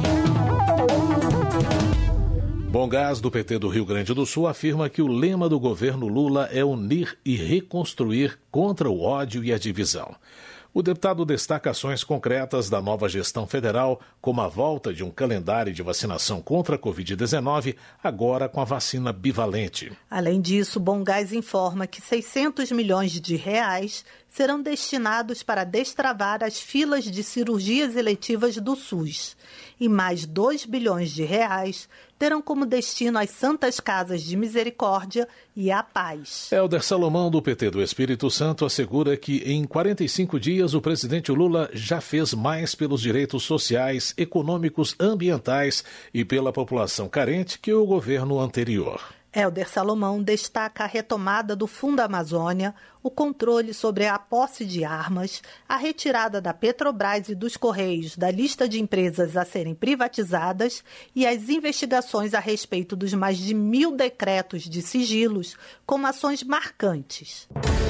Bongás, do PT do Rio Grande do Sul, afirma que o lema do governo Lula é unir e reconstruir contra o ódio e a divisão. O deputado destaca ações concretas da nova gestão federal, como a volta de um calendário de vacinação contra a Covid-19, agora com a vacina bivalente. Além disso, Bongás informa que 600 milhões de reais serão destinados para destravar as filas de cirurgias eletivas do SUS. E mais 2 bilhões de reais terão como destino as Santas Casas de Misericórdia e a Paz. Hélder Salomão, do PT do Espírito Santo, assegura que em 45 dias o presidente Lula já fez mais pelos direitos sociais, econômicos, ambientais e pela população carente que o governo anterior. Hélder Salomão destaca a retomada do Fundo Amazônia, o controle sobre a posse de armas, a retirada da Petrobras e dos Correios da lista de empresas a serem privatizadas e as investigações a respeito dos mais de 1.000 decretos de sigilos como ações marcantes.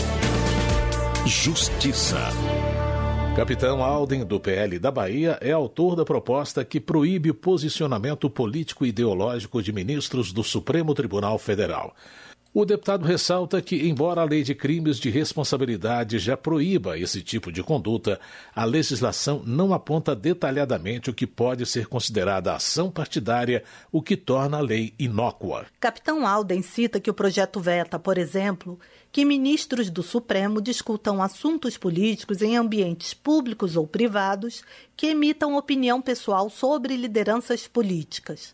Justiça. Capitão Alden, do PL da Bahia, é autor da proposta que proíbe o posicionamento político e ideológico de ministros do Supremo Tribunal Federal. O deputado ressalta que, embora a lei de crimes de responsabilidade já proíba esse tipo de conduta, a legislação não aponta detalhadamente o que pode ser considerada ação partidária, o que torna a lei inócua. Capitão Alden cita que o projeto veta, por exemplo, que ministros do Supremo discutam assuntos políticos em ambientes públicos ou privados que emitam opinião pessoal sobre lideranças políticas.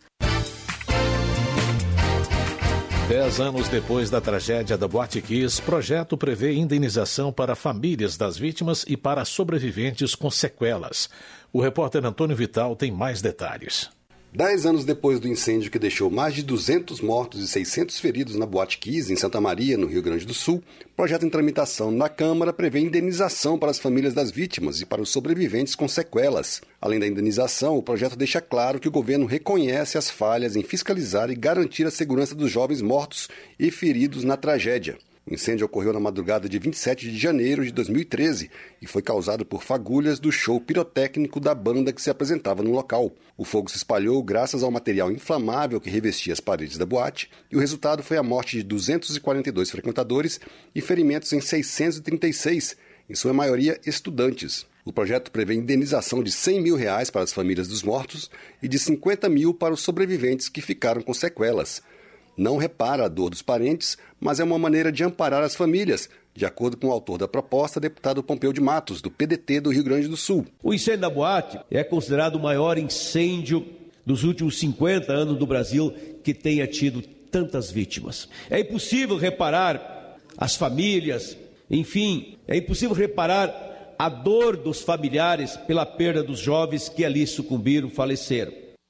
10 anos depois da tragédia da Boate Kiss, projeto prevê indenização para famílias das vítimas e para sobreviventes com sequelas. O repórter Antônio Vital tem mais detalhes. 10 anos depois do incêndio que deixou mais de 200 mortos e 600 feridos na Boate Kiss, em Santa Maria, no Rio Grande do Sul, projeto em tramitação na Câmara prevê indenização para as famílias das vítimas e para os sobreviventes com sequelas. Além da indenização, o projeto deixa claro que o governo reconhece as falhas em fiscalizar e garantir a segurança dos jovens mortos e feridos na tragédia. O incêndio ocorreu na madrugada de 27 de janeiro de 2013 e foi causado por fagulhas do show pirotécnico da banda que se apresentava no local. O fogo se espalhou graças ao material inflamável que revestia as paredes da boate e o resultado foi a morte de 242 frequentadores e ferimentos em 636, em sua maioria estudantes. O projeto prevê indenização de R$100 mil para as famílias dos mortos e de 50 mil para os sobreviventes que ficaram com sequelas. Não repara a dor dos parentes, mas é uma maneira de amparar as famílias, de acordo com o autor da proposta, deputado Pompeu de Matos, do PDT do Rio Grande do Sul. O incêndio da boate é considerado o maior incêndio dos últimos 50 anos do Brasil que tenha tido tantas vítimas. É impossível reparar as famílias, enfim, é impossível reparar a dor dos familiares pela perda dos jovens que ali sucumbiram, faleceram.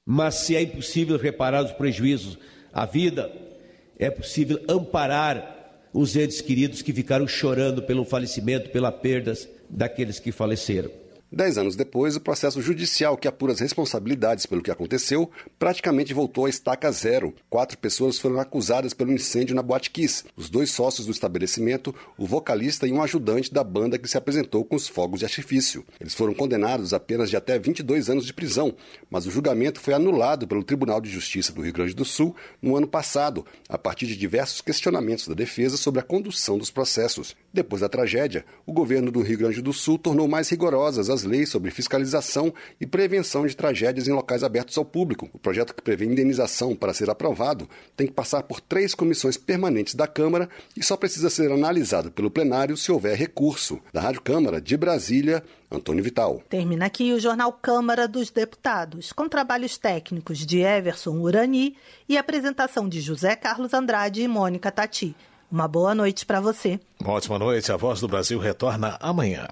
Mas se é impossível reparar os prejuízos à vida, é possível amparar os entes queridos que ficaram chorando pelo falecimento, pela perda daqueles que faleceram. 10 anos depois, o processo judicial que apura as responsabilidades pelo que aconteceu praticamente voltou à estaca zero. 4 pessoas foram acusadas pelo incêndio na Boate Kiss. Os 2 sócios do estabelecimento, o vocalista e um ajudante da banda que se apresentou com os fogos de artifício. Eles foram condenados a penas de até 22 anos de prisão, mas o julgamento foi anulado pelo Tribunal de Justiça do Rio Grande do Sul no ano passado, a partir de diversos questionamentos da defesa sobre a condução dos processos. Depois da tragédia, o governo do Rio Grande do Sul tornou mais rigorosas as leis sobre fiscalização e prevenção de tragédias em locais abertos ao público. O projeto que prevê indenização para ser aprovado tem que passar por 3 comissões permanentes da Câmara e só precisa ser analisado pelo plenário se houver recurso. Da Rádio Câmara, de Brasília, Antônio Vital. Termina aqui o Jornal Câmara dos Deputados, com trabalhos técnicos de Everson Urani e apresentação de José Carlos Andrade e Mônica Tati. Uma boa noite para você. Uma ótima noite. A Voz do Brasil retorna amanhã.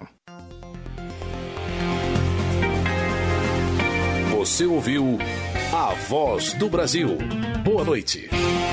Você ouviu A Voz do Brasil. Boa noite.